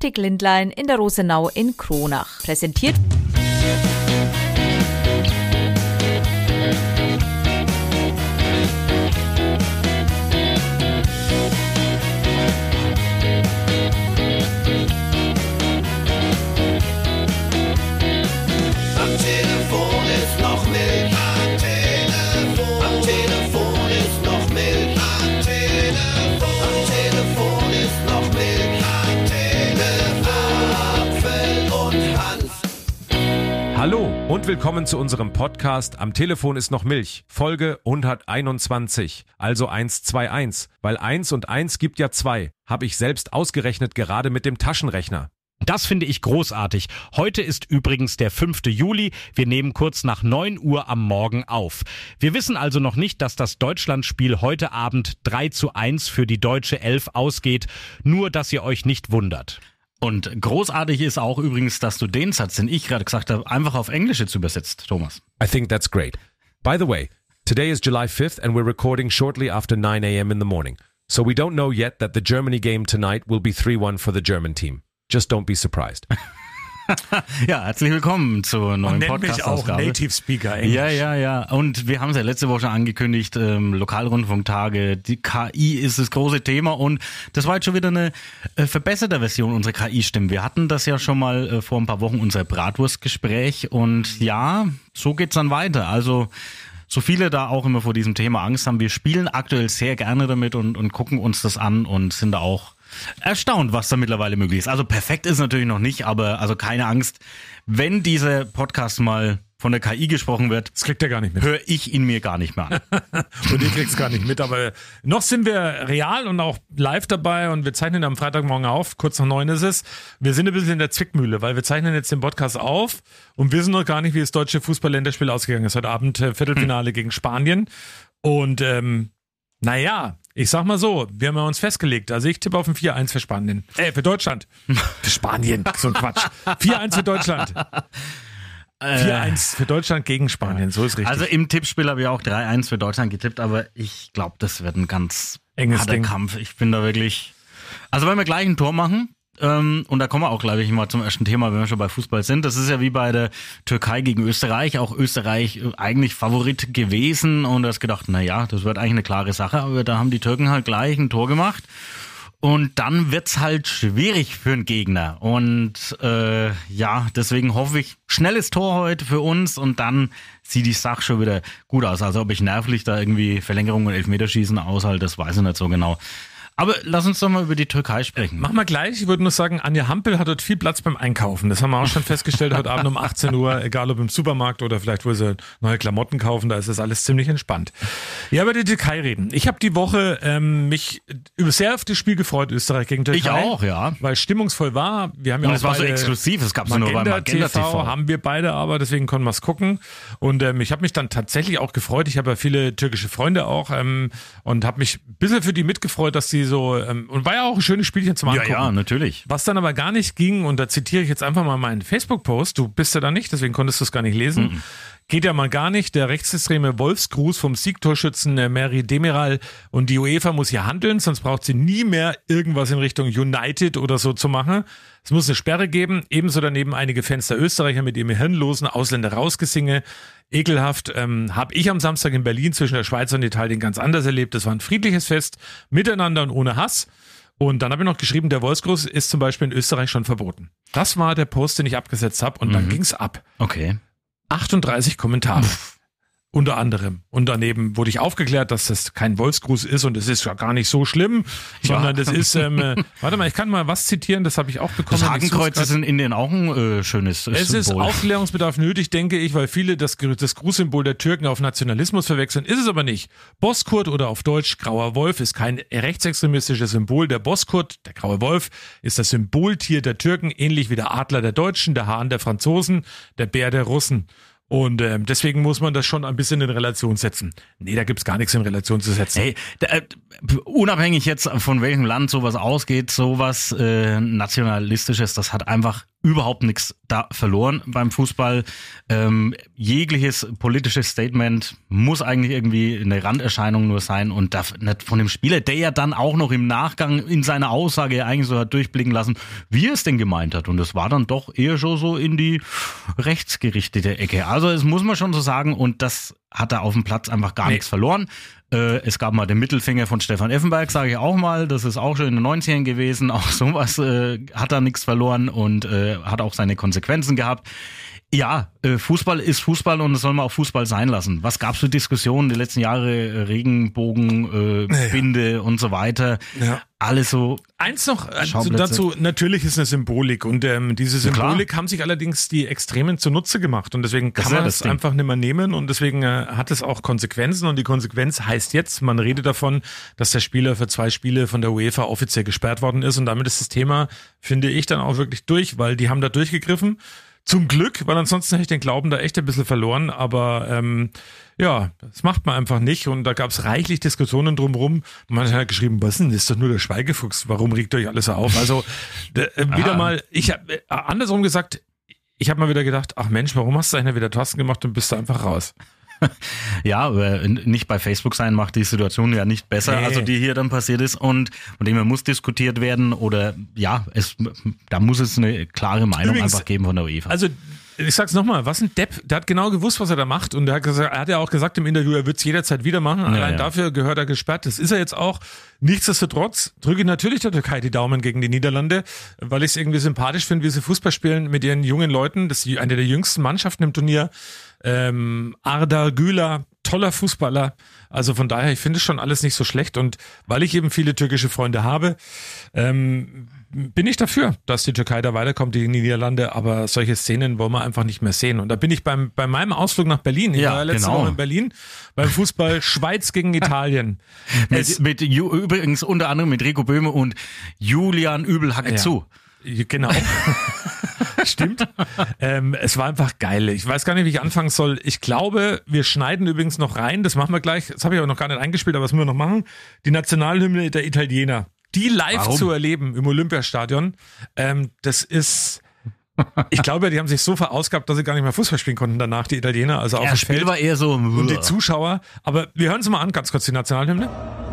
Optik Lindlein in der Rosenau in Kronach. Präsentiert Hallo und willkommen zu unserem Podcast Am Telefon ist noch Milch, Folge 121, also 121, weil 1 und 1 gibt ja 2, habe ich selbst ausgerechnet gerade mit dem Taschenrechner. Das finde ich großartig. Heute ist übrigens der 5. Juli. Wir nehmen kurz nach 9 Uhr am Morgen auf. Wir wissen also noch nicht, dass das Deutschlandspiel heute Abend 3:1 für die deutsche Elf ausgeht, nur dass ihr euch nicht wundert. Und großartig ist auch übrigens, dass du den Satz, den ich gerade gesagt habe, einfach auf Englisch jetzt übersetzt, Thomas. I think that's great. By the way, today is July 5th and we're recording shortly after 9 a.m. in the morning. So we don't know yet that the Germany game tonight will be 3-1 for the German team. Just don't be surprised. Ja, herzlich willkommen zur neuen Podcast-Ausgabe. Auch Native Speaker Englisch. Ja. Und wir haben es ja letzte Woche schon angekündigt, Lokalrundfunktage, die KI ist das große Thema und das war jetzt schon wieder eine verbesserte Version unserer KI-Stimmen. Wir hatten das ja schon mal vor ein paar Wochen, unser Bratwurstgespräch und ja, so geht's dann weiter. Also so viele da auch immer vor diesem Thema Angst haben, wir spielen aktuell sehr gerne damit und gucken uns das an und sind da auch erstaunt, was da mittlerweile möglich ist. Also perfekt ist natürlich noch nicht, aber also keine Angst, wenn dieser Podcast mal von der KI gesprochen wird, das kriegt er gar nicht mit. Höre ich ihn mir gar nicht mehr an. Und ihr kriegt's gar nicht mit, aber noch sind wir real und auch live dabei und wir zeichnen am Freitagmorgen auf, kurz nach 9 ist es. Wir sind ein bisschen in der Zwickmühle, weil wir zeichnen jetzt den Podcast auf und wissen noch gar nicht, wie das deutsche Fußball-Länderspiel ausgegangen ist. Heute Abend Viertelfinale gegen Spanien und naja, ich sag mal so, wir haben ja uns festgelegt. Also ich tippe auf ein 4-1 für Spanien. Für Deutschland. Für Spanien, so ein Quatsch. 4-1 für Deutschland. 4-1 für Deutschland gegen Spanien, so ist richtig. Also im Tippspiel habe ich auch 3-1 für Deutschland getippt, aber ich glaube, das wird ein ganz harter Kampf. Ich bin da wirklich... Also wenn wir gleich ein Tor machen, und da kommen wir auch gleich mal zum ersten Thema, wenn wir schon bei Fußball sind. Das ist ja wie bei der Türkei gegen Österreich. Auch Österreich eigentlich Favorit gewesen und du hast gedacht, naja, das wird eigentlich eine klare Sache. Aber da haben die Türken halt gleich ein Tor gemacht. Und dann wird's halt schwierig für einen Gegner. Und ja, deswegen hoffe ich, schnelles Tor heute für uns und dann sieht die Sache schon wieder gut aus. Also ob ich nervlich da irgendwie Verlängerung und Elfmeterschießen aushalte, das weiß ich nicht so genau. Aber lass uns doch mal über die Türkei sprechen. Machen wir gleich. Ich würde nur sagen, Anja Hampel hat dort viel Platz beim Einkaufen. Das haben wir auch schon festgestellt heute Abend um 18 Uhr. Egal ob im Supermarkt oder vielleicht, wo sie neue Klamotten kaufen, da ist das alles ziemlich entspannt. Ja, über die Türkei reden. Ich habe die Woche mich sehr auf das Spiel gefreut, Österreich gegen Türkei. Ich auch, ja. Weil es stimmungsvoll war. Wir haben ja und auch es war so exklusiv, es gab es nur bei Magenta TV. Haben wir beide aber, deswegen konnten wir es gucken. Und ich habe mich dann tatsächlich auch gefreut. Ich habe ja viele türkische Freunde auch und habe mich ein bisschen für die mitgefreut, dass sie so... und war ja auch ein schönes Spielchen zum Angucken. Ja, natürlich. Was dann aber gar nicht ging, und da zitiere ich jetzt einfach mal meinen Facebook-Post, du bist ja da nicht, deswegen konntest du es gar nicht lesen, geht ja mal gar nicht, der rechtsextreme Wolfsgruß vom Siegtorschützen Meri Demiral und die UEFA muss hier handeln, sonst braucht sie nie mehr irgendwas in Richtung United oder so zu machen. Es muss eine Sperre geben, ebenso daneben einige Fans der Österreicher mit ihrem hirnlosen Ausländer-Rausgesinge. Ekelhaft, habe ich am Samstag in Berlin zwischen der Schweiz und Italien ganz anders erlebt. Das war ein friedliches Fest, miteinander und ohne Hass. Und dann habe ich noch geschrieben, der Wolfsgruß ist zum Beispiel in Österreich schon verboten. Das war der Post, den ich abgesetzt habe und dann ging's ab. Okay. 38 Kommentare. Unter anderem. Und daneben wurde ich aufgeklärt, dass das kein Wolfsgruß ist und es ist ja gar nicht so schlimm, sondern das ist, warte mal, ich kann mal was zitieren, das habe ich auch bekommen. Das Hakenkreuz ist in Indien auch ein schönes Symbol. Es ist Aufklärungsbedarf nötig, denke ich, weil viele das Grußsymbol der Türken auf Nationalismus verwechseln. Ist es aber nicht. Boskurt oder auf Deutsch Grauer Wolf ist kein rechtsextremistisches Symbol. Der Boskurt, der Graue Wolf, ist das Symboltier der Türken, ähnlich wie der Adler der Deutschen, der Hahn der Franzosen, der Bär der Russen. Und deswegen muss man das schon ein bisschen in Relation setzen. Nee, da gibt's gar nichts in Relation zu setzen. Hey, unabhängig jetzt von welchem Land sowas ausgeht, sowas Nationalistisches, das hat einfach überhaupt nichts da verloren beim Fußball. Jegliches politisches Statement muss eigentlich irgendwie eine Randerscheinung nur sein und darf nicht von dem Spieler, der ja dann auch noch im Nachgang in seiner Aussage eigentlich so hat durchblicken lassen, wie er es denn gemeint hat. Und das war dann doch eher schon so in die rechtsgerichtete Ecke. Also das muss man schon so sagen und das hat er auf dem Platz einfach gar nichts verloren. Es gab mal den Mittelfinger von Stefan Effenberg, sage ich auch mal. Das ist auch schon in den 90ern gewesen. Auch sowas hat er nichts verloren und hat auch seine Konsequenzen gehabt. Ja, Fußball ist Fußball und das soll man auch Fußball sein lassen. Was gab's für Diskussionen die letzten Jahre? Regenbogen, Binde und so weiter. Ja. Alles so. Eins noch dazu, natürlich ist eine Symbolik und diese Symbolik haben sich allerdings die Extremen zunutze gemacht und deswegen kann man es einfach nicht mehr nehmen und deswegen hat es auch Konsequenzen und die Konsequenz heißt jetzt, man redet davon, dass der Spieler für 2 Spiele von der UEFA offiziell gesperrt worden ist und damit ist das Thema, finde ich, dann auch wirklich durch, weil die haben da durchgegriffen. Zum Glück, weil ansonsten hätte ich den Glauben da echt ein bisschen verloren, aber ja, das macht man einfach nicht und da gab es reichlich Diskussionen drumherum. Man hat geschrieben, was denn, ist doch nur der Schweigefuchs, warum regt euch alles so auf? Also wieder mal, ich habe andersrum gesagt, ich habe mal wieder gedacht, ach Mensch, warum hast du eigentlich wieder Tasten gemacht und bist du einfach raus? Ja, aber nicht bei Facebook sein macht die Situation ja nicht besser, also die hier dann passiert ist und von dem her muss diskutiert werden oder ja, da muss es eine klare Meinung einfach geben von der UEFA. Also ich sag's nochmal, was ein Depp, der hat genau gewusst, was er da macht und er hat ja auch gesagt im Interview, er wird es jederzeit wieder machen, allein dafür gehört er gesperrt, das ist er jetzt auch. Nichtsdestotrotz drücke ich natürlich der Türkei die Daumen gegen die Niederlande, weil ich es irgendwie sympathisch finde, wie sie Fußball spielen mit ihren jungen Leuten, das ist eine der jüngsten Mannschaften im Turnier. Arda Güler, toller Fußballer. Also von daher, ich finde es schon alles nicht so schlecht. Und weil ich eben viele türkische Freunde habe, bin ich dafür, dass die Türkei da weiterkommt, die Niederlande. Aber solche Szenen wollen wir einfach nicht mehr sehen. Und da bin ich bei meinem Ausflug nach Berlin. Ich war letzte Woche in Berlin beim Fußball Schweiz gegen Italien. Übrigens unter anderem mit Rico Böhme und Julian Übelhacke zu. Genau. Stimmt. Es war einfach geil. Ich weiß gar nicht, wie ich anfangen soll. Ich glaube, wir schneiden übrigens noch rein. Das machen wir gleich. Das habe ich aber noch gar nicht eingespielt, aber das müssen wir noch machen. Die Nationalhymne der Italiener. Die live zu erleben im Olympiastadion. Das ist... Ich glaube, die haben sich so verausgabt, dass sie gar nicht mehr Fußball spielen konnten danach, die Italiener. Also auf dem Feld war eher so... Und die Zuschauer. Aber wir hören es mal an, ganz kurz, die Nationalhymne.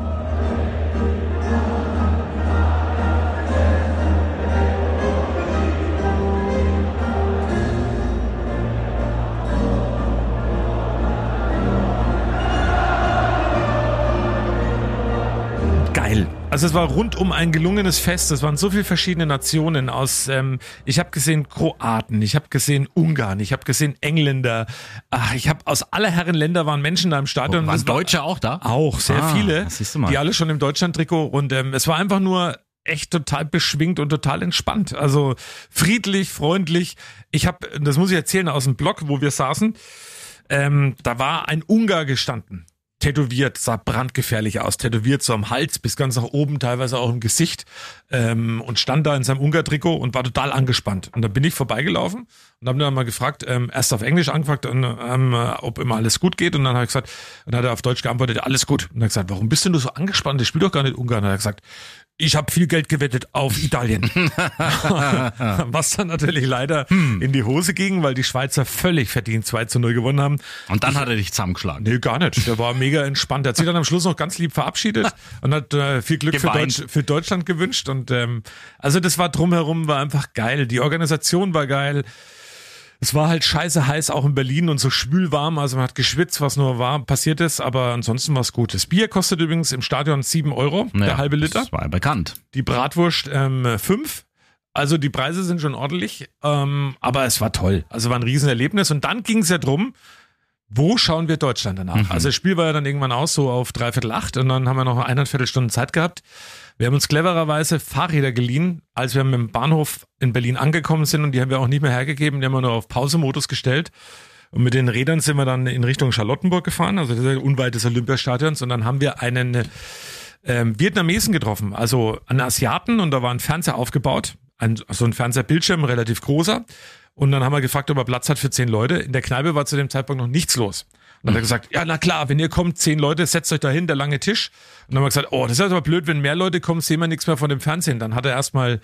Also es war rundum ein gelungenes Fest. Es waren so viele verschiedene Nationen aus, ich habe gesehen Kroaten, ich habe gesehen Ungarn, ich habe gesehen Engländer. Ich habe aus aller Herren Länder waren Menschen da im Stadion. Waren Deutsche auch da? Auch, sehr viele, die alle schon im Deutschland-Trikot. Und es war einfach nur echt total beschwingt und total entspannt. Also friedlich, freundlich. Das muss ich erzählen, aus dem Blog, wo wir saßen, da war ein Ungar gestanden. Tätowiert, sah brandgefährlich aus, tätowiert so am Hals bis ganz nach oben, teilweise auch im Gesicht und stand da in seinem Ungar-Trikot und war total angespannt. Und dann bin ich vorbeigelaufen und habe dann mal gefragt, erst auf Englisch angefragt, ob immer alles gut geht und dann habe ich gesagt, und dann hat er auf Deutsch geantwortet, alles gut. Und dann hat er gesagt, warum bist denn du so angespannt? Ich spiele doch gar nicht Ungarn. Und dann hat er gesagt, ich habe viel Geld gewettet auf Italien. Was dann natürlich leider in die Hose ging, weil die Schweizer völlig verdient 2-0 gewonnen haben. Und dann hat er dich zusammengeschlagen. Nee, gar nicht. Der war mega entspannt. Er hat sich dann am Schluss noch ganz lieb verabschiedet und hat viel Glück für Deutschland gewünscht. Und also das war drumherum, war einfach geil. Die Organisation war geil. Es war halt scheiße heiß, auch in Berlin und so schwülwarm, also man hat geschwitzt, was nur war, passiert ist, aber ansonsten war es gut. Das Bier kostet übrigens im Stadion 7 €, der halbe Liter. Das war ja bekannt. Die Bratwurst 5. Also die Preise sind schon ordentlich, aber es war toll. Also war ein Riesenerlebnis und dann ging es ja drum, wo schauen wir Deutschland danach? Also das Spiel war ja dann irgendwann aus, so auf 7:45 und dann haben wir noch 1,25 Stunden Zeit gehabt. Wir haben uns clevererweise Fahrräder geliehen, als wir mit dem Bahnhof in Berlin angekommen sind und die haben wir auch nicht mehr hergegeben, die haben wir nur auf Pausemodus gestellt. Und mit den Rädern sind wir dann in Richtung Charlottenburg gefahren, also das ist unweit des Olympiastadions und dann haben wir einen Vietnamesen getroffen, also einen Asiaten und da war ein Fernseher aufgebaut, so ein Fernsehbildschirm, relativ großer. Und dann haben wir gefragt, ob er Platz hat für 10 Leute. In der Kneipe war zu dem Zeitpunkt noch nichts los. Und dann hat er gesagt, ja, na klar, wenn ihr kommt, 10 Leute, setzt euch da hin, der lange Tisch. Und dann haben wir gesagt, oh, das ist aber blöd, wenn mehr Leute kommen, sehen wir nichts mehr von dem Fernsehen. Dann hat er erstmal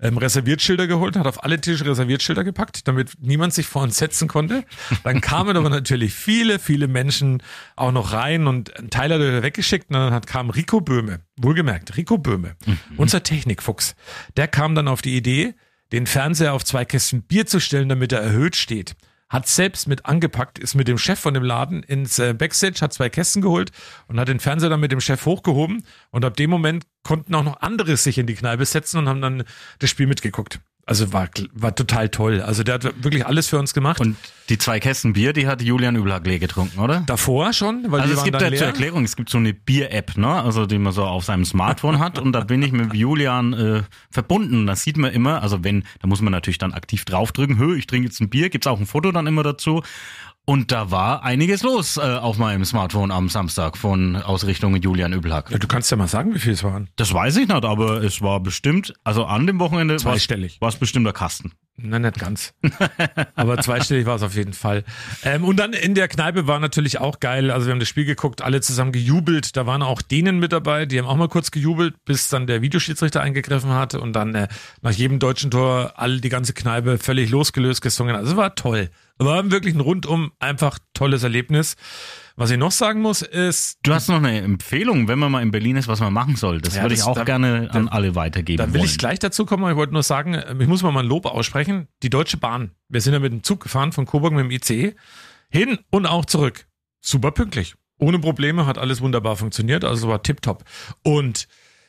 Reserviertschilder geholt, hat auf alle Tische Reserviertschilder gepackt, damit niemand sich vor uns setzen konnte. Dann kamen aber natürlich viele, viele Menschen auch noch rein und ein Teil hat er weggeschickt und dann kam Rico Böhme, wohlgemerkt, Rico Böhme, unser Technikfuchs. Der kam dann auf die Idee, den Fernseher auf 2 Kästen Bier zu stellen, damit er erhöht steht. Hat selbst mit angepackt, ist mit dem Chef von dem Laden ins Backstage, hat 2 Kästen geholt und hat den Fernseher dann mit dem Chef hochgehoben und ab dem Moment konnten auch noch andere sich in die Kneipe setzen und haben dann das Spiel mitgeguckt. Also war total toll. Also der hat wirklich alles für uns gemacht. Und die 2 Kästen Bier, die hat Julian Übelhack leer getrunken, oder? Davor schon, weil also die es gibt waren dann ja zur leer. Erklärung, es gibt so eine Bier-App, ne? Also die man so auf seinem Smartphone hat und da bin ich mit Julian verbunden. Da sieht man immer, also da muss man natürlich dann aktiv draufdrücken, ich trinke jetzt ein Bier, gibt's auch ein Foto dann immer dazu. Und da war einiges los auf meinem Smartphone am Samstag aus Richtung Julian Übelhack. Ja, du kannst ja mal sagen, wie viel es waren. Das weiß ich nicht, aber es war bestimmt, also an dem Wochenende zweistellig. War es bestimmt der Kasten. Nein, nicht ganz. Aber zweistellig war es auf jeden Fall. Und dann in der Kneipe war natürlich auch geil. Also wir haben das Spiel geguckt, alle zusammen gejubelt. Da waren auch Dänen mit dabei, die haben auch mal kurz gejubelt, bis dann der Videoschiedsrichter eingegriffen hat und dann nach jedem deutschen Tor die ganze Kneipe völlig losgelöst gesungen. Also war toll. War wirklich ein rundum einfach tolles Erlebnis. Was ich noch sagen muss, ist... Du hast noch eine Empfehlung, wenn man mal in Berlin ist, was man machen soll. Das würde ich auch gerne an alle weitergeben Da will ich gleich dazu kommen. Ich wollte nur sagen, ich muss mal ein Lob aussprechen. Die Deutsche Bahn. Wir sind ja mit dem Zug gefahren von Coburg mit dem ICE. Hin und auch zurück. Super pünktlich. Ohne Probleme, hat alles wunderbar funktioniert. Also war tipptopp. Und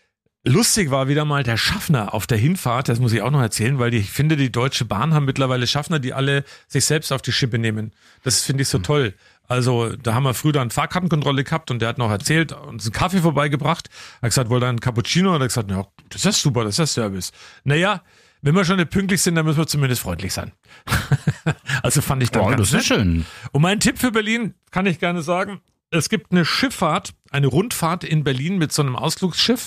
lustig war wieder mal der Schaffner auf der Hinfahrt. Das muss ich auch noch erzählen, weil ich finde, die Deutsche Bahn haben mittlerweile Schaffner, die alle sich selbst auf die Schippe nehmen. Das finde ich so toll. Also da haben wir früher dann Fahrkartenkontrolle gehabt und der hat noch erzählt, uns einen Kaffee vorbeigebracht. Er hat gesagt, wollte er einen Cappuccino? Und er hat gesagt, ja, das ist super, das ist Service. Naja, wenn wir schon nicht pünktlich sind, dann müssen wir zumindest freundlich sein. Also fand ich dann ganz das ist schön. Und mein Tipp für Berlin, kann ich gerne sagen, es gibt eine Schifffahrt, eine Rundfahrt in Berlin mit so einem Ausflugsschiff.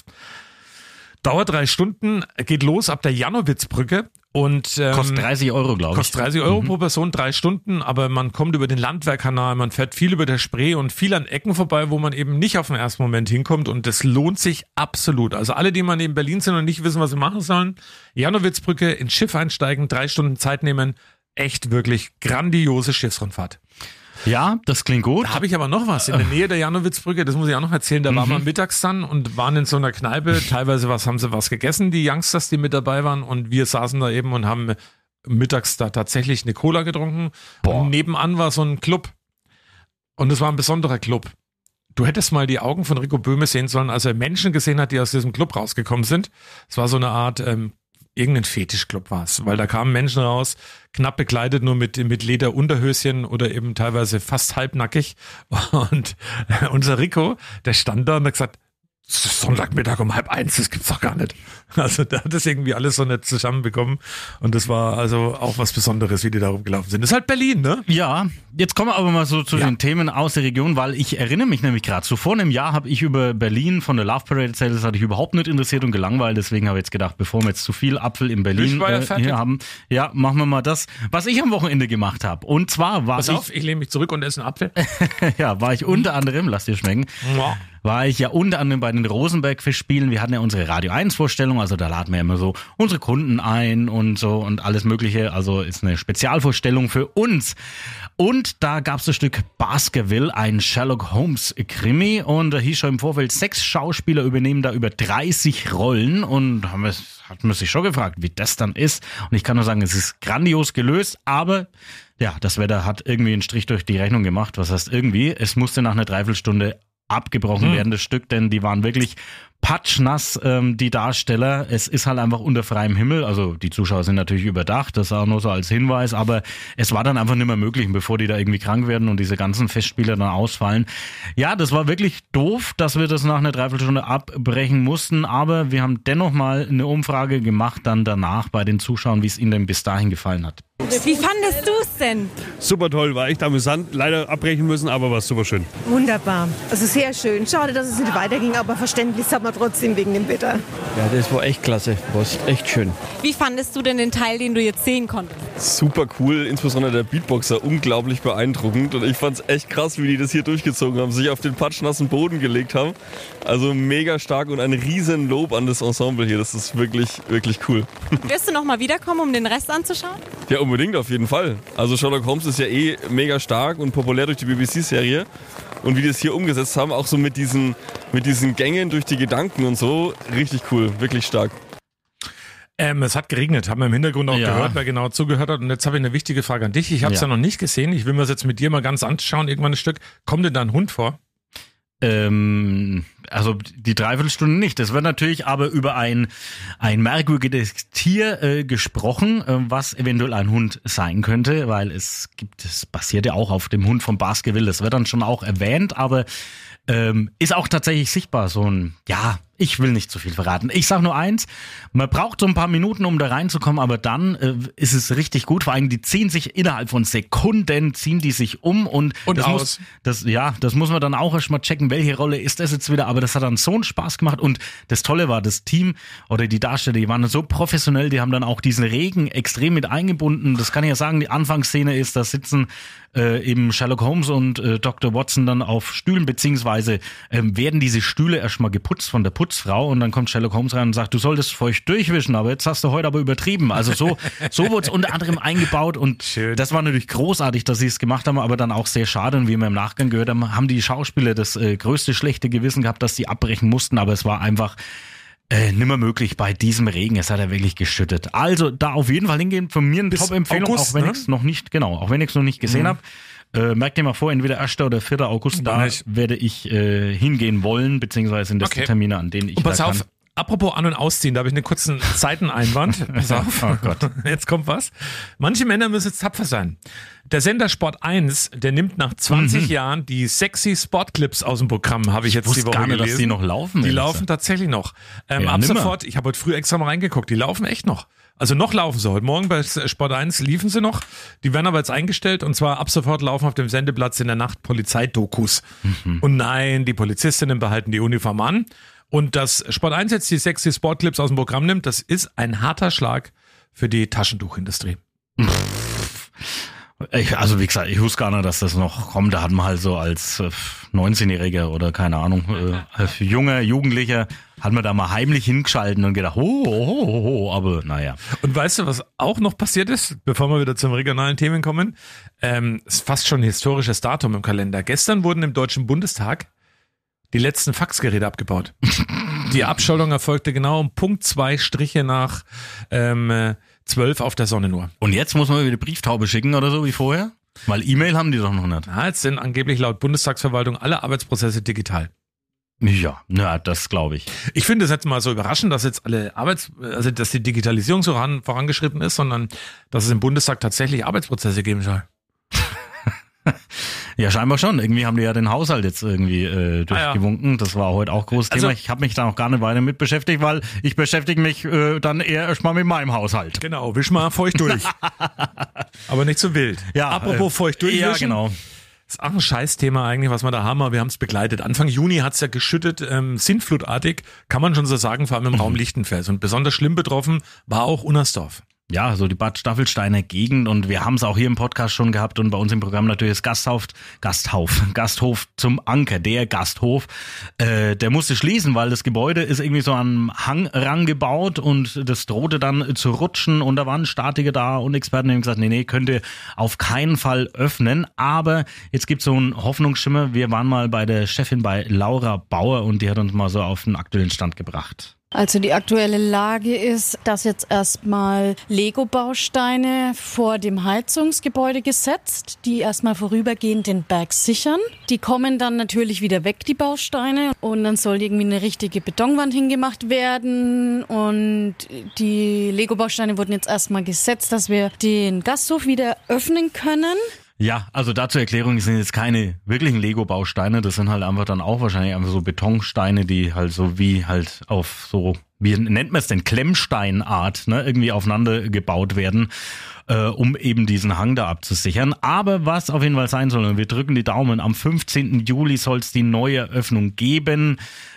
Dauert 3 Stunden, geht los ab der Janowitzbrücke und kostet 30 Euro, glaube ich. Kostet 30 Euro pro Person, 3 Stunden, aber man kommt über den Landwehrkanal, man fährt viel über der Spree und viel an Ecken vorbei, wo man eben nicht auf den ersten Moment hinkommt und das lohnt sich absolut. Also alle, die mal in Berlin sind und nicht wissen, was sie machen sollen, Janowitzbrücke, ins Schiff einsteigen, 3 Stunden Zeit nehmen, echt wirklich grandiose Schiffsrundfahrt. Ja, das klingt gut. Da habe ich aber noch was. In der Nähe der Janowitzbrücke, das muss ich auch noch erzählen, da waren wir mittags dann und waren in so einer Kneipe. Teilweise haben sie was gegessen, die Youngsters, die mit dabei waren. Und wir saßen da eben und haben mittags da tatsächlich eine Cola getrunken. Boah. Und nebenan war so ein Club. Und es war ein besonderer Club. Du hättest mal die Augen von Rico Böhme sehen sollen, als er Menschen gesehen hat, die aus diesem Club rausgekommen sind. Es war so eine Art... irgendein Fetischclub war es, weil da kamen Menschen raus, knapp bekleidet, nur mit Lederunterhöschen oder eben teilweise fast halbnackig. Und unser Rico, der stand da und hat gesagt, Sonntagmittag um 12:30, das gibt's doch gar nicht. Also da hat das irgendwie alles so nicht zusammenbekommen und das war also auch was Besonderes, wie die da rumgelaufen sind. Das ist halt Berlin, ne? Ja, jetzt kommen wir aber mal so zu den Themen aus der Region, weil ich erinnere mich nämlich gerade, so vor einem Jahr habe ich über Berlin von der Love Parade erzählt, das hatte ich überhaupt nicht interessiert und gelangweilt, deswegen habe ich jetzt gedacht, bevor wir jetzt zu viel Apfel in Berlin hier haben, ja, machen wir mal das, was ich am Wochenende gemacht habe. Und zwar war ich lehne mich zurück und esse einen Apfel. Ja, war ich unter anderem, lass dir schmecken, war ich ja unter anderem bei den Rosenberg-Festspielen. Wir hatten ja unsere Radio 1-Vorstellung, also da laden wir immer so unsere Kunden ein und so und alles mögliche. Also ist eine Spezialvorstellung für uns. Und da gab es das Stück Baskerville, ein Sherlock Holmes-Krimi und da hieß schon im Vorfeld, 6 Schauspieler übernehmen da über 30 Rollen und hat man sich schon gefragt, wie das dann ist. Und ich kann nur sagen, es ist grandios gelöst, aber ja, das Wetter hat irgendwie einen Strich durch die Rechnung gemacht. Was heißt irgendwie? Es musste nach einer Dreiviertelstunde abgebrochen werden, das Stück, denn die waren wirklich patschnass, die Darsteller. Es ist halt einfach unter freiem Himmel, also die Zuschauer sind natürlich überdacht, das auch nur so als Hinweis, aber es war dann einfach nicht mehr möglich, bevor die da irgendwie krank werden und diese ganzen Festspiele dann ausfallen. Ja, das war wirklich doof, dass wir das nach einer Dreiviertelstunde abbrechen mussten, aber wir haben dennoch mal eine Umfrage gemacht, dann danach bei den Zuschauern, wie es ihnen denn bis dahin gefallen hat. Wie fandest du es denn? Super toll, war echt amüsant. Leider abbrechen müssen, aber war super schön. Wunderbar. Also sehr schön. Schade, dass es nicht weiterging, aber verständlich hat man trotzdem wegen dem Wetter. Ja, das war echt klasse. War echt schön. Wie fandest du denn den Teil, den du jetzt sehen konntest? super cool, insbesondere der Beatboxer, unglaublich beeindruckend. Und ich fand's echt krass, wie die das hier durchgezogen haben, sich auf den patschnassen Boden gelegt haben. Also mega stark und ein riesen Lob an das Ensemble hier. Das ist wirklich, wirklich cool. Wirst du nochmal wiederkommen, um den Rest anzuschauen? Ja, unbedingt, auf jeden Fall. Also Sherlock Holmes ist ja mega stark und populär durch die BBC-Serie. Und wie die es hier umgesetzt haben, auch so mit diesen Gängen durch die Gedanken und so, richtig cool, wirklich stark. Es hat geregnet, haben wir im Hintergrund auch gehört, wer genau zugehört hat. Und jetzt habe ich eine wichtige Frage an dich. Ich habe es ja noch nicht gesehen. Ich will mir das jetzt mit dir mal ganz anschauen, irgendwann ein Stück. Kommt denn da ein Hund vor? Also die Dreiviertelstunde nicht. Das wird natürlich aber über ein merkwürdiges Tier gesprochen, was eventuell ein Hund sein könnte, weil es basiert ja auch auf dem Hund von Baskerville. Das wird dann schon auch erwähnt, aber ist auch tatsächlich sichtbar, so ein, ich will nicht zu viel verraten. Ich sag nur eins, man braucht so ein paar Minuten, um da reinzukommen, aber dann ist es richtig gut. Vor allem, die ziehen sich innerhalb von Sekunden, ziehen die sich um und das aus. Das muss man dann auch erstmal checken, welche Rolle ist das jetzt wieder, aber das hat dann so einen Spaß gemacht und das Tolle war, das Team oder die Darsteller, die waren so professionell, die haben dann auch diesen Regen extrem mit eingebunden. Das kann ich ja sagen, die Anfangsszene ist, da sitzen eben Sherlock Holmes und Dr. Watson dann auf Stühlen, beziehungsweise werden diese Stühle erstmal geputzt von der Putzfrau und dann kommt Sherlock Holmes rein und sagt, du solltest feucht durchwischen, aber jetzt hast du heute aber übertrieben. Also so wurde es unter anderem eingebaut und schön. Das war natürlich großartig, dass sie es gemacht haben, aber dann auch sehr schade und wie wir im Nachgang gehört haben, haben die Schauspieler das größte schlechte Gewissen gehabt, dass sie abbrechen mussten, aber es war einfach nimmer möglich bei diesem Regen. Es hat ja wirklich geschüttet. Also da auf jeden Fall hingehen. Von mir eine Top-Empfehlung, auch wenn ich es noch nicht gesehen habe. Merkt ihr mal vor, entweder 1. oder 4. August, da werde ich hingehen wollen, beziehungsweise sind das die Termine, an denen ich pass auf, apropos An- und Ausziehen, da habe ich einen kurzen Seiteneinwand. Pass auf, oh Gott. Jetzt kommt was. Manche Männer müssen jetzt tapfer sein. Der Sender Sport 1, der nimmt nach 20 Jahren die sexy Sportclips aus dem Programm, habe ich jetzt die Woche gar nicht, gelesen. Dass die noch laufen. Die laufen tatsächlich noch. Ab sofort, ich habe heute früh extra mal reingeguckt, die laufen echt noch. Also noch laufen sie. Heute Morgen bei Sport 1 liefen sie noch. Die werden aber jetzt eingestellt und zwar ab sofort laufen auf dem Sendeplatz in der Nacht Polizeidokus. Und nein, die Polizistinnen behalten die Uniform an. Und dass Sport 1 jetzt die sexy Sportclips aus dem Programm nimmt, das ist ein harter Schlag für die Taschentuchindustrie. Also wie gesagt, ich wusste gar nicht, dass das noch kommt. Da hat man halt so als 19-Jähriger oder keine Ahnung, junger Jugendlicher, hat man da mal heimlich hingeschalten und gedacht, aber naja. Und weißt du, was auch noch passiert ist, bevor wir wieder zum regionalen Themen kommen? Ist fast schon ein historisches Datum im Kalender. Gestern wurden im Deutschen Bundestag die letzten Faxgeräte abgebaut. Die Abschaltung erfolgte genau um Punkt 2 Striche nach 12 auf der Sonnenuhr. Und jetzt muss man wieder Brieftaube schicken oder so wie vorher? Weil E-Mail haben die doch noch nicht. Jetzt sind angeblich laut Bundestagsverwaltung alle Arbeitsprozesse digital. Ja, das glaube ich. Ich finde es jetzt mal so überraschend, dass jetzt dass die Digitalisierung so vorangeschritten ist, sondern dass es im Bundestag tatsächlich Arbeitsprozesse geben soll. Ja, scheinbar schon. Irgendwie haben die ja den Haushalt jetzt irgendwie durchgewunken. Das war heute auch großes Thema. Ich habe mich da noch gar nicht weiter mit beschäftigt, weil ich beschäftige mich dann eher erstmal mit meinem Haushalt. Genau, wisch mal feucht durch. Aber nicht zu wild. Ja, apropos feucht durchwischen. Ja, genau. Das ist auch ein Scheißthema eigentlich, was wir da haben, aber wir haben es begleitet. Anfang Juni hat es ja geschüttet, sintflutartig, kann man schon so sagen, vor allem im Raum Lichtenfels. Und besonders schlimm betroffen war auch Unnersdorf. Ja, so die Bad Staffelsteiner Gegend und wir haben es auch hier im Podcast schon gehabt und bei uns im Programm natürlich das Gasthof zum Anker, der Gasthof. Der musste schließen, weil das Gebäude ist irgendwie so am Hang rangebaut und das drohte dann zu rutschen und da waren Statiker da und Experten haben gesagt, nee, könnt ihr auf keinen Fall öffnen, aber jetzt gibt's so einen Hoffnungsschimmer. Wir waren mal bei der Chefin bei Laura Bauer und die hat uns mal so auf den aktuellen Stand gebracht. Also die aktuelle Lage ist, dass jetzt erstmal Lego-Bausteine vor dem Heizungsgebäude gesetzt, die erstmal vorübergehend den Berg sichern. Die kommen dann natürlich wieder weg, die Bausteine, und dann soll irgendwie eine richtige Betonwand hingemacht werden und die Lego-Bausteine wurden jetzt erstmal gesetzt, dass wir den Gasthof wieder öffnen können. Ja, also da zur Erklärung, das sind jetzt keine wirklichen Lego-Bausteine, das sind halt einfach dann auch wahrscheinlich einfach so Betonsteine, die halt so wie halt auf so, wie nennt man es denn, Klemmsteinart, ne, irgendwie aufeinander gebaut werden, um eben diesen Hang da abzusichern. Aber was auf jeden Fall sein soll, und wir drücken die Daumen, am 15. Juli soll es die neue Eröffnung geben.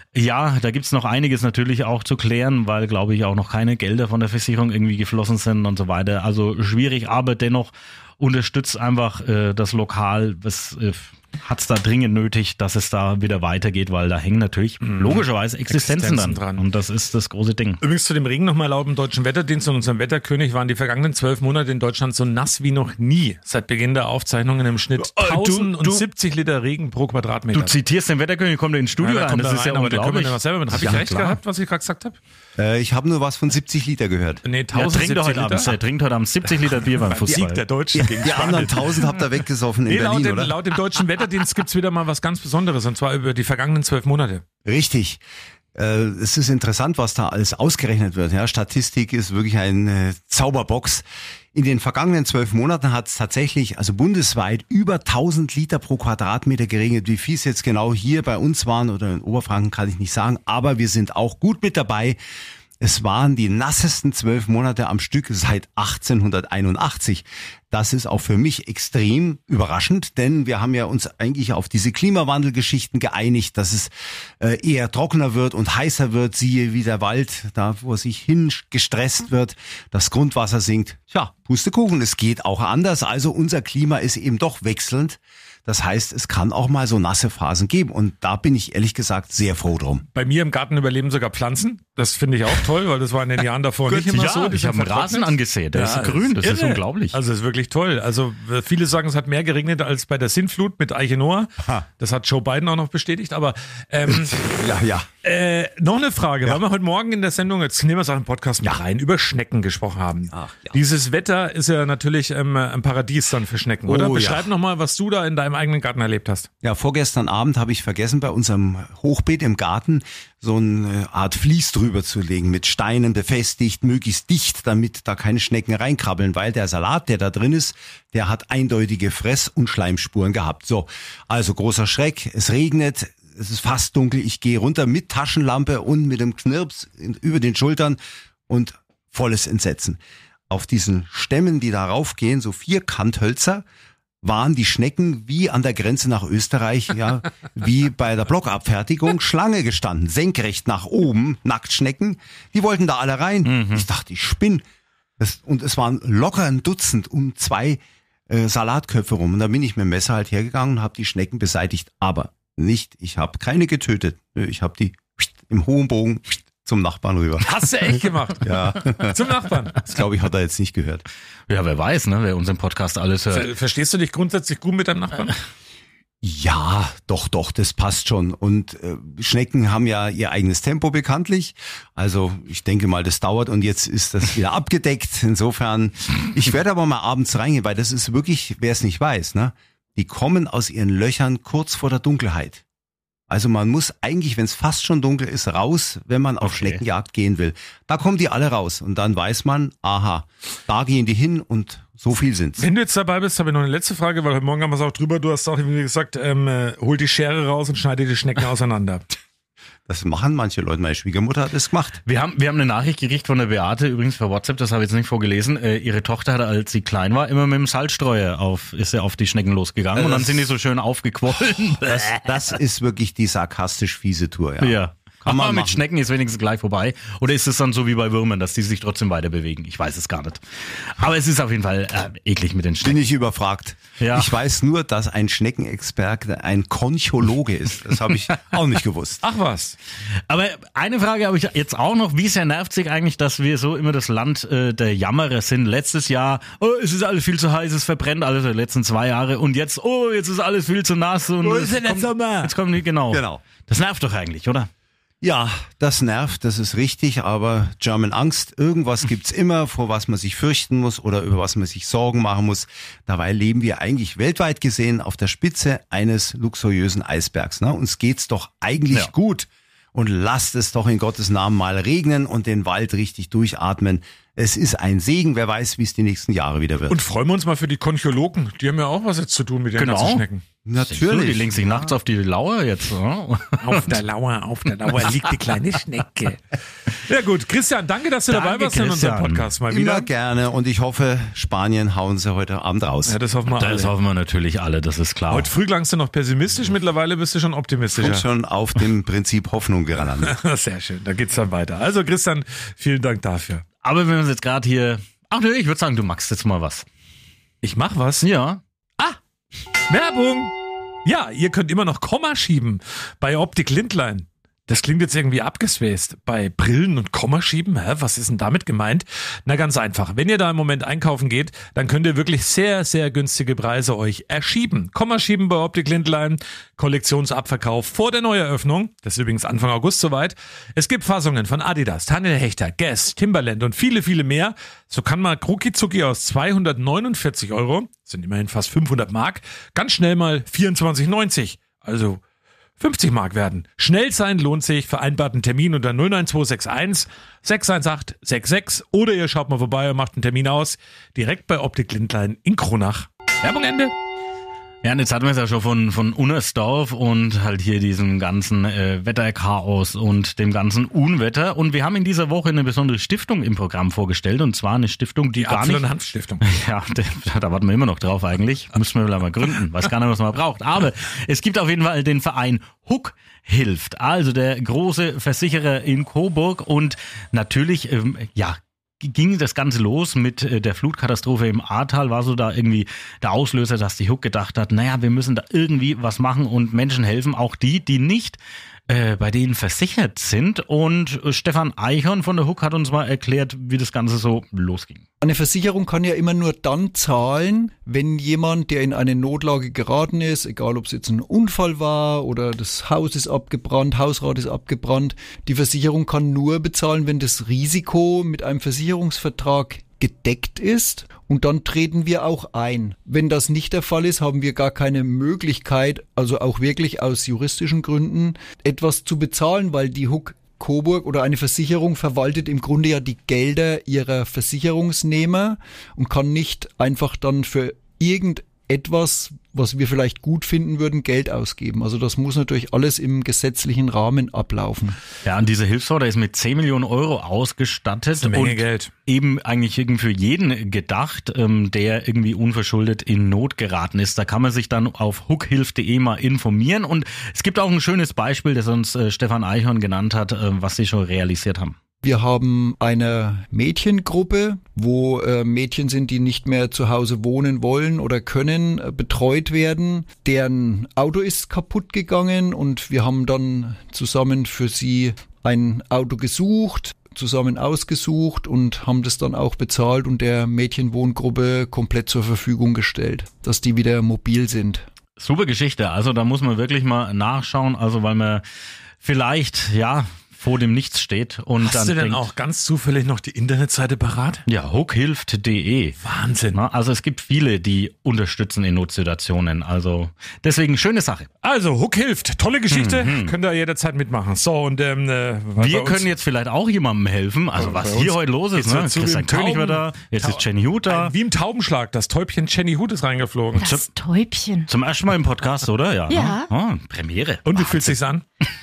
Ja, da gibt's noch einiges natürlich auch zu klären, weil, glaube ich, auch noch keine Gelder von der Versicherung irgendwie geflossen sind und so weiter. Also schwierig, aber dennoch unterstützt einfach das Lokal, was hat's da dringend nötig, dass es da wieder weitergeht, weil da hängen natürlich logischerweise Existenzen dran. Und das ist das große Ding. Übrigens zu dem Regen nochmal laut dem Deutschen Wetterdienst und unserem Wetterkönig waren die vergangenen 12 Monate in Deutschland so nass wie noch nie. Seit Beginn der Aufzeichnungen im Schnitt 1070 Liter Regen pro Quadratmeter. Du zitierst den Wetterkönig, kommt in den Studio rein. Das ist ja unglaublich. Habe ich recht gehabt, was ich gerade gesagt habe? Ich habe nur was von 70 Liter gehört. Nee, 1070 Er trinkt heute Abend 70 Liter Bier beim Fußball. Sieg der Deutschen gegen Die anderen 1000 habt ihr weggesoffen in Berlin, oder? Laut dem Deutschen Wetterdienst gibt's wieder mal was ganz Besonderes, und zwar über die vergangenen 12 Monate. Richtig. Es ist interessant, was da alles ausgerechnet wird. Ja, Statistik ist wirklich eine Zauberbox. In den vergangenen 12 Monaten hat es tatsächlich, also bundesweit, über 1000 Liter pro Quadratmeter geregnet. Wie viel es jetzt genau hier bei uns waren oder in Oberfranken, kann ich nicht sagen. Aber wir sind auch gut mit dabei. Es waren die nassesten 12 Monate am Stück seit 1881. Das ist auch für mich extrem überraschend, denn wir haben ja uns eigentlich auf diese Klimawandelgeschichten geeinigt, dass es eher trockener wird und heißer wird, siehe wie der Wald, da wo er sich hingestresst wird, das Grundwasser sinkt. Tja, Pustekuchen, es geht auch anders. Also unser Klima ist eben doch wechselnd. Das heißt, es kann auch mal so nasse Phasen geben. Und da bin ich ehrlich gesagt sehr froh drum. Bei mir im Garten überleben sogar Pflanzen. Das finde ich auch toll, weil das war in den Jahren davor nicht immer so. Ich habe einen Rasen angesät, der ist grün, das ist unglaublich. Also es ist wirklich toll. Also viele sagen, es hat mehr geregnet als bei der Sintflut mit Eiche Noah. Das hat Joe Biden auch noch bestätigt. Aber noch eine Frage, weil wir heute Morgen in der Sendung, jetzt nehmen wir es auch im Podcast mit rein, über Schnecken gesprochen haben. Dieses Wetter ist ja natürlich ein Paradies dann für Schnecken, oder? Beschreib nochmal, was du da in deinem eigenen Garten erlebt hast. Ja, vorgestern Abend habe ich vergessen, bei unserem Hochbeet im Garten so eine Art Vlies drüber zu legen, mit Steinen befestigt, möglichst dicht, damit da keine Schnecken reinkrabbeln, weil der Salat, der da drin ist, der hat eindeutige Fress- und Schleimspuren gehabt. So, also großer Schreck, es regnet, es ist fast dunkel, ich gehe runter mit Taschenlampe und mit dem Knirps über den Schultern und volles Entsetzen. Auf diesen Stämmen, die da raufgehen, so 4 Kanthölzer, waren die Schnecken wie an der Grenze nach Österreich, ja, wie bei der Blockabfertigung, Schlange gestanden, senkrecht nach oben, Nacktschnecken, die wollten da alle rein. Ich dachte, ich spinne. Und es waren locker ein Dutzend um 2 Salatköpfe rum. Und da bin ich mit dem Messer halt hergegangen und habe die Schnecken beseitigt. Aber nicht, ich habe keine getötet. Ich habe die im hohen Bogen zum Nachbarn rüber. Hast du echt gemacht? Ja. Zum Nachbarn? Das glaube ich, hat er jetzt nicht gehört. Ja, wer weiß, ne, wer unseren Podcast alles hört. Verstehst du dich grundsätzlich gut mit deinem Nachbarn? Ja, doch, das passt schon. Und Schnecken haben ja ihr eigenes Tempo bekanntlich. Also ich denke mal, das dauert und jetzt ist das wieder abgedeckt. Insofern, ich werde aber mal abends reingehen, weil das ist wirklich, wer es nicht weiß, ne, die kommen aus ihren Löchern kurz vor der Dunkelheit. Also man muss eigentlich, wenn es fast schon dunkel ist, raus, wenn man auf Schneckenjagd gehen will. Da kommen die alle raus und dann weiß man, aha, da gehen die hin und so viel sind's. Wenn du jetzt dabei bist, habe ich noch eine letzte Frage, weil heute Morgen haben wir es auch drüber, du hast auch irgendwie gesagt, hol die Schere raus und schneide die Schnecken auseinander. Das machen manche Leute. Meine Schwiegermutter hat es gemacht. Wir haben eine Nachricht gekriegt von der Beate, übrigens per WhatsApp, das habe ich jetzt nicht vorgelesen. Ihre Tochter hat, als sie klein war, immer mit dem Salzstreuer ist sie auf die Schnecken losgegangen und dann sind die so schön aufgequollen. Das ist wirklich die sarkastisch fiese Tour, ja. Kann man mit Schnecken ist wenigstens gleich vorbei. Oder ist es dann so wie bei Würmern, dass die sich trotzdem weiter bewegen? Ich weiß es gar nicht. Aber es ist auf jeden Fall eklig mit den Schnecken. Bin ich überfragt. Ja. Ich weiß nur, dass ein Schneckenexperte ein Konchologe ist. Das habe ich auch nicht gewusst. Ach was. Aber eine Frage habe ich jetzt auch noch. Wie sehr nervt sich eigentlich, dass wir so immer das Land der Jammerer sind? Letztes Jahr, es ist alles viel zu heiß, es verbrennt alles, die letzten 2 Jahre. Und jetzt, jetzt ist alles viel zu nass. Und ist denn der Sommer? Jetzt kommen die, genau. Das nervt doch eigentlich, oder? Ja, das nervt, das ist richtig, aber German Angst, irgendwas gibt's immer, vor was man sich fürchten muss oder über was man sich Sorgen machen muss. Dabei leben wir eigentlich weltweit gesehen auf der Spitze eines luxuriösen Eisbergs. Ne? Uns geht's doch eigentlich gut. Und lasst es doch in Gottes Namen mal regnen und den Wald richtig durchatmen. Es ist ein Segen, wer weiß, wie es die nächsten Jahre wieder wird. Und freuen wir uns mal für die Konchologen, die haben ja auch was jetzt zu tun mit den ganzen Schnecken. Natürlich. Die legen sich nachts auf die Lauer jetzt. Oder? Auf der Lauer liegt die kleine Schnecke. Ja gut, Christian, danke, dass du dabei warst in unserem Podcast mal wieder. Immer gerne und ich hoffe, Spanien hauen sie heute Abend raus. Ja, das hoffen wir alle. Das hoffen wir natürlich alle, das ist klar. Heute früh klangst du noch pessimistisch, mittlerweile bist du schon optimistischer. Und schon auf dem Prinzip Hoffnung gelandet. Sehr schön, da geht's dann weiter. Also Christian, vielen Dank dafür. Aber wenn wir uns jetzt gerade hier... Ach nee, ich würde sagen, du machst jetzt mal was. Ich mach was? Ja. Werbung! Ja, ihr könnt immer noch Komma schieben bei Optik Lindlein. Das klingt jetzt irgendwie abgespaced. Bei Brillen und Komma schieben? Was ist denn damit gemeint? Na ganz einfach. Wenn ihr da im Moment einkaufen geht, dann könnt ihr wirklich sehr, sehr günstige Preise euch erschieben. Komma schieben bei Optik Lindlein. Kollektionsabverkauf vor der Neueröffnung. Das ist übrigens Anfang August soweit. Es gibt Fassungen von Adidas, Daniel Hechter, Guess, Timberland und viele, viele mehr. So kann man rucki-zucki aus 249 €, sind immerhin fast 500 Mark, ganz schnell mal 24,90. Also 50 Mark werden. Schnell sein lohnt sich. Vereinbarten Termin unter 09261 618 66 oder ihr schaut mal vorbei und macht einen Termin aus. Direkt bei Optik Lindlein in Kronach. Werbung Ende. Ja, und jetzt hatten wir es ja schon von Unnersdorf und halt hier diesem ganzen Wetterchaos und dem ganzen Unwetter. Und wir haben in dieser Woche eine besondere Stiftung im Programm vorgestellt. Und zwar eine Stiftung, die gar nicht... Apfel- und Hanfstiftung. Ja, da warten wir immer noch drauf eigentlich. Müssen wir vielleicht mal gründen. Weiß gar nicht, was man braucht. Aber es gibt auf jeden Fall den Verein Huck hilft. Also der große Versicherer in Coburg. Und natürlich, ging das Ganze los mit der Flutkatastrophe im Ahrtal, war so da irgendwie der Auslöser, dass die Huck gedacht hat, naja, wir müssen da irgendwie was machen und Menschen helfen, auch die nicht bei denen versichert sind. Und Stefan Eichhorn von der Huck hat uns mal erklärt, wie das Ganze so losging. Eine Versicherung kann ja immer nur dann zahlen, wenn jemand, der in eine Notlage geraten ist, egal ob es jetzt ein Unfall war oder das Haus ist abgebrannt, Hausrat ist abgebrannt, die Versicherung kann nur bezahlen, wenn das Risiko mit einem Versicherungsvertrag gedeckt ist, und dann treten wir auch ein. Wenn das nicht der Fall ist, haben wir gar keine Möglichkeit, also auch wirklich aus juristischen Gründen, etwas zu bezahlen, weil die Huck Coburg oder eine Versicherung verwaltet im Grunde ja die Gelder ihrer Versicherungsnehmer und kann nicht einfach dann für irgendetwas, was wir vielleicht gut finden würden, Geld ausgeben. Also das muss natürlich alles im gesetzlichen Rahmen ablaufen. Ja, und diese Hilfsorder ist mit 10 Millionen € ausgestattet. Das ist eine Menge und Geld. Eben eigentlich für jeden gedacht, der irgendwie unverschuldet in Not geraten ist. Da kann man sich dann auf huckhilf.de mal informieren. Und es gibt auch ein schönes Beispiel, das uns Stefan Eichhorn genannt hat, was sie schon realisiert haben. Wir haben eine Mädchengruppe, wo Mädchen sind, die nicht mehr zu Hause wohnen wollen oder können, betreut werden. Deren Auto ist kaputt gegangen und wir haben dann zusammen für sie ein Auto gesucht, zusammen ausgesucht und haben das dann auch bezahlt und der Mädchenwohngruppe komplett zur Verfügung gestellt, dass die wieder mobil sind. Super Geschichte. Also da muss man wirklich mal nachschauen, also weil man vielleicht, vor dem Nichts steht und Hast dann du denn denkt, auch ganz zufällig noch die Internetseite parat? Ja, huckhilft.de. Wahnsinn. Also es gibt viele, die unterstützen in Notsituationen. Also deswegen schöne Sache. Also Huck hilft. Tolle Geschichte. Könnt ihr jederzeit mitmachen. So, und wir können jetzt vielleicht auch jemandem helfen. Also was hier heute los ist, ne? Christian König war da, jetzt ist Jenny Huth da. Wie im Taubenschlag. Das Täubchen Jenny Huth ist reingeflogen. Das Täubchen. Zum ersten Mal im Podcast, oder? Ja. Ja. Ne? Premiere. Und wie fühlt sich's an?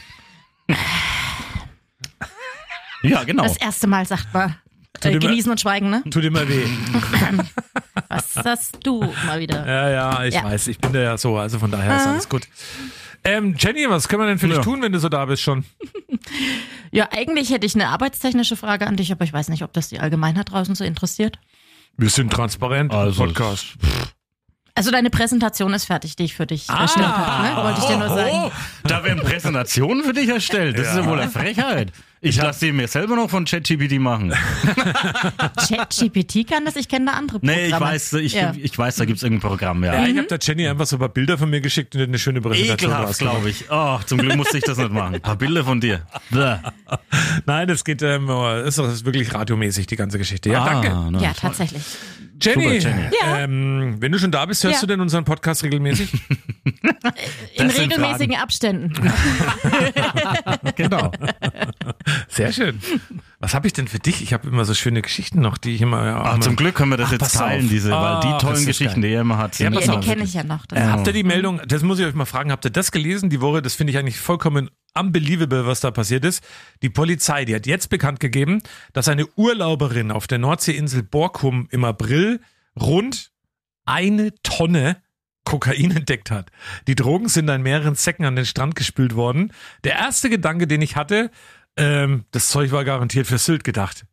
Ja, genau. Das erste Mal, sagt man. Genießen und schweigen, ne? Tut immer weh. Was hast du mal wieder? Ja, ich weiß. Ich bin da ja so. Also von daher ist alles gut. Jenny, was können wir denn für dich tun, wenn du so da bist schon? Ja, eigentlich hätte ich eine arbeitstechnische Frage an dich, aber ich weiß nicht, ob das die Allgemeinheit draußen so interessiert. Wir sind transparent im Podcast. Also deine Präsentation ist fertig, die ich für dich erstellt habe, ne? Wollte ich dir nur sagen. Da werden Präsentationen für dich erstellt. Das ist ja wohl eine Frechheit. Ich lasse die mir selber noch von ChatGPT machen. ChatGPT kann das? Ich kenne da andere Programme. Nee, ich weiß, da gibt es irgendein Programm, ja. Ich habe der Jenny einfach so ein paar Bilder von mir geschickt und eine schöne Präsentation. Ekelhaft, glaube ich. Oh, zum Glück musste ich das nicht machen. Ein paar Bilder von dir. Nein, das geht, ist wirklich radiomäßig, die ganze Geschichte. Ja, danke. Ja, tatsächlich. Jenny, Super, Jenny. wenn du schon da bist, hörst du denn unseren Podcast regelmäßig? In regelmäßigen Abständen. Genau. Sehr schön. Was habe ich denn für dich? Ich habe immer so schöne Geschichten noch, die ich immer... Zum Glück können wir das jetzt teilen, weil die tollen Geschichten, die er immer hat. Ja, die kenne ich ja noch. Habt ihr die Meldung, das muss ich euch mal fragen, habt ihr das gelesen die Woche? Das finde ich eigentlich vollkommen unbelievable, was da passiert ist. Die Polizei, die hat jetzt bekannt gegeben, dass eine Urlauberin auf der Nordseeinsel Borkum im April rund 1 Tonne Kokain entdeckt hat. Die Drogen sind in mehreren Säcken an den Strand gespült worden. Der erste Gedanke, den ich hatte, das Zeug war garantiert für Sylt gedacht.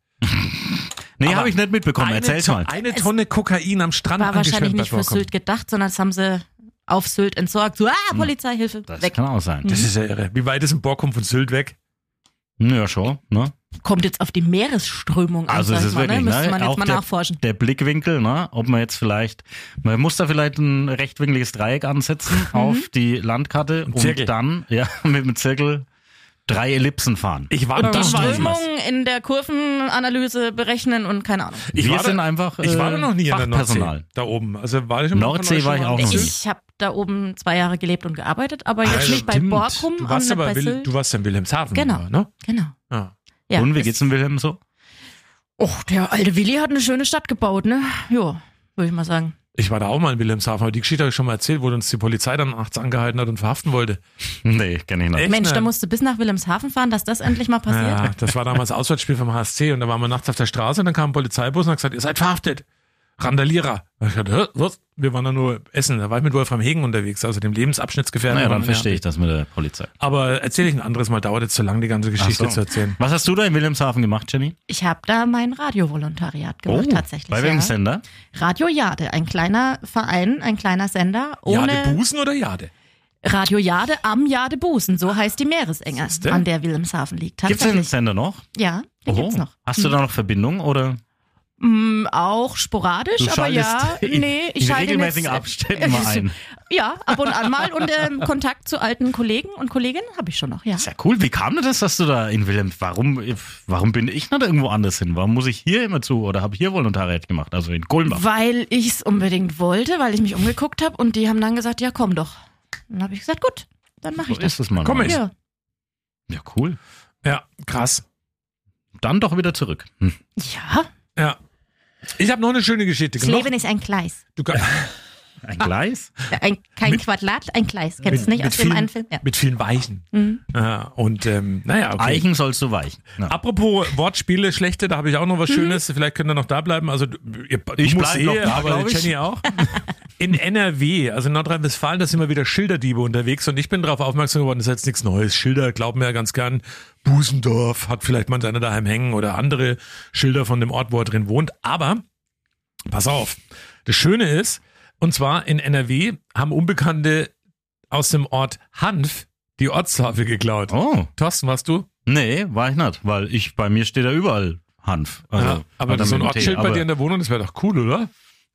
Nee, habe ich nicht mitbekommen. Erzähl's mal. 1 Tonne Kokain am Strand war angeschwemmt. Wahrscheinlich nicht für Sylt gedacht, sondern das haben sie auf Sylt entsorgt. So, Polizeihilfe, das weg. Kann auch sein. Das ist ja irre. Wie weit ist ein Borkum von Sylt weg? Ja, schon, ne? Kommt jetzt auf die Meeresströmung an, also es ist wirklich, müsste man jetzt auch mal nachforschen. Der Blickwinkel, ne? Ob man jetzt man muss da vielleicht ein rechtwinkliges Dreieck ansetzen auf die Landkarte und dann mit dem Zirkel 3 Ellipsen fahren. Und die Strömung in der Kurvenanalyse berechnen und keine Ahnung. Ich war da noch nie in der Nordsee, da oben. Also war ich im Nordsee war ich auch noch nie. Ich habe da oben 2 Jahre gelebt und gearbeitet, aber jetzt nicht bei Borkum. Du warst in Wilhelmshaven. Genau, ne? Genau. Ja. Und wie geht's in Wilhelm so? Der alte Willi hat eine schöne Stadt gebaut, ne? Ja, würde ich mal sagen. Ich war da auch mal in Wilhelmshaven, aber die Geschichte habe ich schon mal erzählt, wo uns die Polizei dann nachts angehalten hat und verhaften wollte. Nee, kenn ich nicht. Mensch, da musst du bis nach Wilhelmshaven fahren, dass das endlich mal passiert. Ja, das war damals Auswärtsspiel vom HSC und da waren wir nachts auf der Straße und dann kam ein Polizeibus und hat gesagt, ihr seid verhaftet. Randalierer. Ich dachte, was? Wir waren da nur essen. Da war ich mit Wolfram Hegen unterwegs, also dem Lebensabschnittsgefährten. Naja, dann verstehe ich das mit der Polizei. Aber erzähle ich ein anderes Mal, dauert jetzt zu lang, die ganze Geschichte zu erzählen. Was hast du da in Wilhelmshaven gemacht, Jenny? Ich habe da mein Radiovolontariat gemacht, tatsächlich. Bei welchem Sender? Radio Jade, ein kleiner Verein, ein kleiner Sender. Jade Busen oder Jade? Radio Jade am Jade Busen, so heißt die Meeresenge, an der Wilhelmshaven liegt. Gibt es den Sender noch? Ja, den gibt's noch. Hast du da noch Verbindung oder? Auch sporadisch, aber ja, ich schalte regelmäßigen Abständen mal ein. Ja, ab und an mal und Kontakt zu alten Kollegen und Kolleginnen habe ich schon noch, ja. Ist ja cool. Wie kam denn das, dass du da in Wilhelm, warum bin ich nicht irgendwo anders hin? Warum muss ich hier immer zu oder habe hier Volontariat gemacht, also in Kulmbach? Weil ich es unbedingt wollte, weil ich mich umgeguckt habe und die haben dann gesagt, ja komm doch. Dann habe ich gesagt, gut, dann mache ich das. Ist es mal. Komm ich. Ja, cool. Ja, krass. Dann doch wieder zurück. Ja. Ich habe noch eine schöne Geschichte. Das Leben ist ein Gleis. Ein Gleis? Kein Quadrat, ein Gleis. Kennst du nicht aus dem einen Film? Ja. Mit vielen Weichen. Ja, und okay. Eichen sollst du weichen. Ja. Apropos Wortspiele, schlechte, da habe ich auch noch was Schönes. Vielleicht könnt ihr noch da bleiben. Also ich bleibe noch da, aber Jenny auch. In NRW, also in Nordrhein-Westfalen, da sind immer wieder Schilderdiebe unterwegs und ich bin darauf aufmerksam geworden, das ist jetzt nichts Neues. Schilder glauben wir ja ganz gern. Busendorf hat vielleicht mal seine daheim hängen oder andere Schilder von dem Ort, wo er drin wohnt. Aber, pass auf, das Schöne ist, und zwar in NRW haben Unbekannte aus dem Ort Hanf die Ortstafel geklaut. Oh. Thorsten, warst du? Nee, war ich nicht, weil bei mir steht da überall Hanf. Also, ja, aber das ist so ein Ortsschild bei dir in der Wohnung, das wäre doch cool, oder?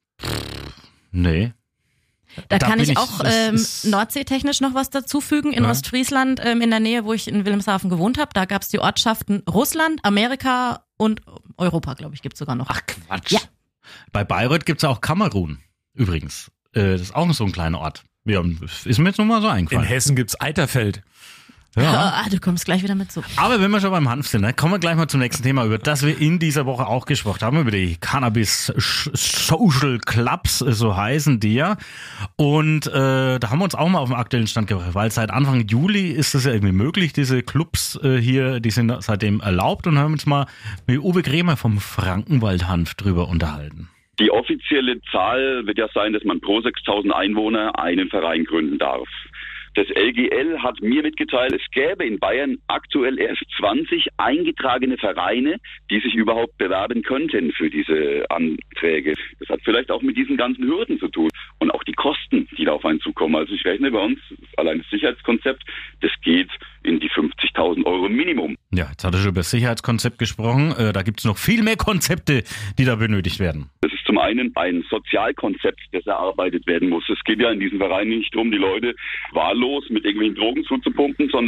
Nee. Da kann ich auch nordseetechnisch noch was dazufügen. In Ostfriesland, in der Nähe, wo ich in Wilhelmshaven gewohnt habe, da gab es die Ortschaften Russland, Amerika und Europa, glaube ich, gibt es sogar noch. Ach Quatsch. Ja. Bei Bayreuth gibt es auch Kamerun, übrigens. Das ist auch so ein kleiner Ort. Ja, ist mir jetzt nur mal so eingefallen. In Hessen gibt's Eiterfeld. Ja. Du kommst gleich wieder mit so. Aber wenn wir schon beim Hanf sind, ne, kommen wir gleich mal zum nächsten Thema, über das wir in dieser Woche auch gesprochen haben, über die Cannabis Social Clubs, so heißen die ja. Und da haben wir uns auch mal auf den aktuellen Stand gebracht, weil seit Anfang Juli ist es ja irgendwie möglich, diese Clubs hier, die sind seitdem erlaubt, und haben uns mal mit Uwe Kremer vom Frankenwald-Hanf drüber unterhalten. Die offizielle Zahl wird ja sein, dass man pro 6.000 Einwohner einen Verein gründen darf. Das LGL hat mir mitgeteilt, es gäbe in Bayern aktuell erst 20 eingetragene Vereine, die sich überhaupt bewerben könnten für diese Anträge. Das hat vielleicht auch mit diesen ganzen Hürden zu tun und auch die Kosten, die da auf einen zukommen. Also ich rechne bei uns, allein das Sicherheitskonzept, das geht in die 50.000 Euro Minimum. Ja, jetzt hat er schon über das Sicherheitskonzept gesprochen. Da gibt es noch viel mehr Konzepte, die da benötigt werden. Das ist zum einen ein Sozialkonzept, das erarbeitet werden muss. Es geht ja in diesen Vereinen nicht darum, die Leute wahllos mit irgendwelchen Drogen zuzupumpen, sondern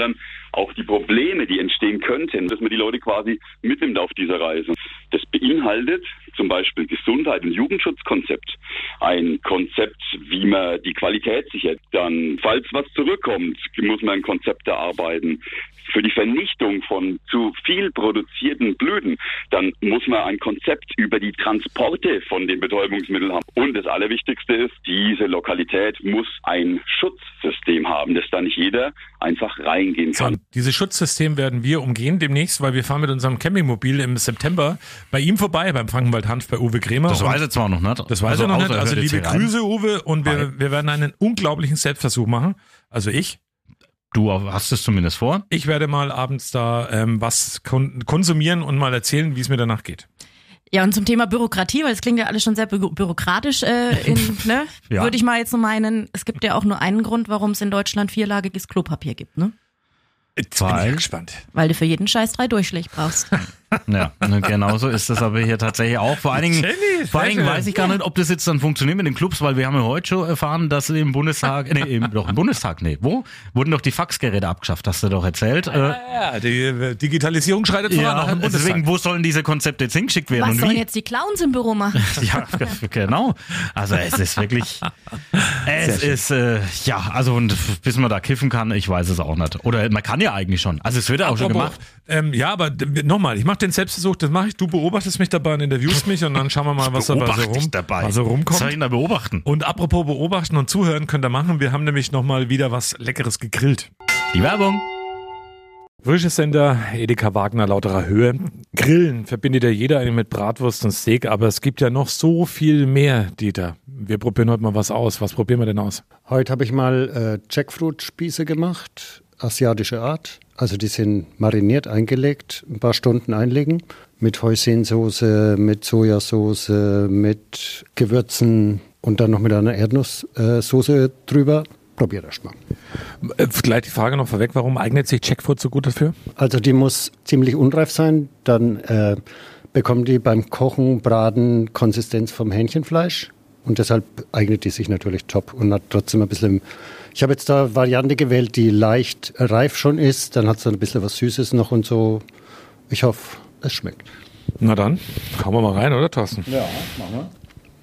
auch die Probleme, die entstehen könnten, dass man die Leute quasi mitnimmt auf dieser Reise. Das beinhaltet zum Beispiel Gesundheit- und Jugendschutzkonzept. Ein Konzept, wie man die Qualität sichert. Dann, falls was zurückkommt, muss man ein Konzept erarbeiten. Für die Vernichtung von zu viel produzierten Blüten, dann muss man ein Konzept über die Transporte von den Betäubungsmitteln haben. Und das Allerwichtigste ist, diese Lokalität muss ein Schutzsystem haben, dass da nicht jeder einfach reingehen kann. So, dieses Schutzsystem werden wir umgehen demnächst, weil wir fahren mit unserem Campingmobil im September bei ihm vorbei, beim Frankenwald-Hanf bei Uwe Kremer. Das weiß er zwar noch nicht. Das weiß er noch nicht. Also liebe Grüße, Uwe. Und wir werden einen unglaublichen Selbstversuch machen. Also ich. Du hast es zumindest vor? Ich werde mal abends da was konsumieren und mal erzählen, wie es mir danach geht. Ja, und zum Thema Bürokratie, weil es klingt ja alles schon sehr bürokratisch, ne? Ja. Würde ich mal jetzt so meinen, es gibt ja auch nur einen Grund, warum es in Deutschland 4-lagiges Klopapier gibt, ne? Jetzt bin ich gespannt. Weil du für jeden Scheiß 3 Durchschläge brauchst. Ja, genauso ist das aber hier tatsächlich auch. Vor allen Dingen weiß ich gar nicht, ob das jetzt dann funktioniert mit den Clubs, weil wir haben ja heute schon erfahren, dass im Bundestag, wo? Wurden doch die Faxgeräte abgeschafft, hast du doch erzählt. Ja, die Digitalisierung schreitet voran, auch im Bundestag. Deswegen, wo sollen diese Konzepte jetzt hingeschickt werden? Was sollen jetzt die Clowns im Büro machen? Ja, genau. Also es ist wirklich, und bis man da kiffen kann, ich weiß es auch nicht. Oder man kann ja eigentlich schon. Also es wird ja auch schon gemacht. Ja, aber nochmal, ich mache den Selbstversuch, das mache ich, du beobachtest mich dabei und interviewst mich und dann schauen wir mal, was dabei so rumkommt. Was soll ich denn da beobachten? Und apropos beobachten und zuhören könnt ihr machen, wir haben nämlich nochmal wieder was Leckeres gegrillt. Die Werbung. Frühstückssender Edeka Wagner lauterer Höhe. Grillen verbindet ja jeder eigentlich mit Bratwurst und Steak, aber es gibt ja noch so viel mehr, Dieter. Wir probieren heute mal was aus. Was probieren wir denn aus? Heute habe ich mal Jackfruit-Spieße gemacht, asiatische Art. Also die sind mariniert, eingelegt, ein paar Stunden einlegen. Mit Hoisinsoße, mit Sojasauce, mit Gewürzen und dann noch mit einer Erdnusssoße drüber. Probier das mal. Gleich die Frage noch vorweg, warum eignet sich Jackfruit so gut dafür? Also die muss ziemlich unreif sein, dann bekommt die beim Kochen, Braten Konsistenz vom Hähnchenfleisch und deshalb eignet die sich natürlich top und hat trotzdem ein bisschen... Ich habe jetzt da eine Variante gewählt, die leicht reif schon ist, dann hat es ein bisschen was Süßes noch und so. Ich hoffe, es schmeckt. Na dann, hauen wir mal rein, oder Thorsten? Ja, machen wir.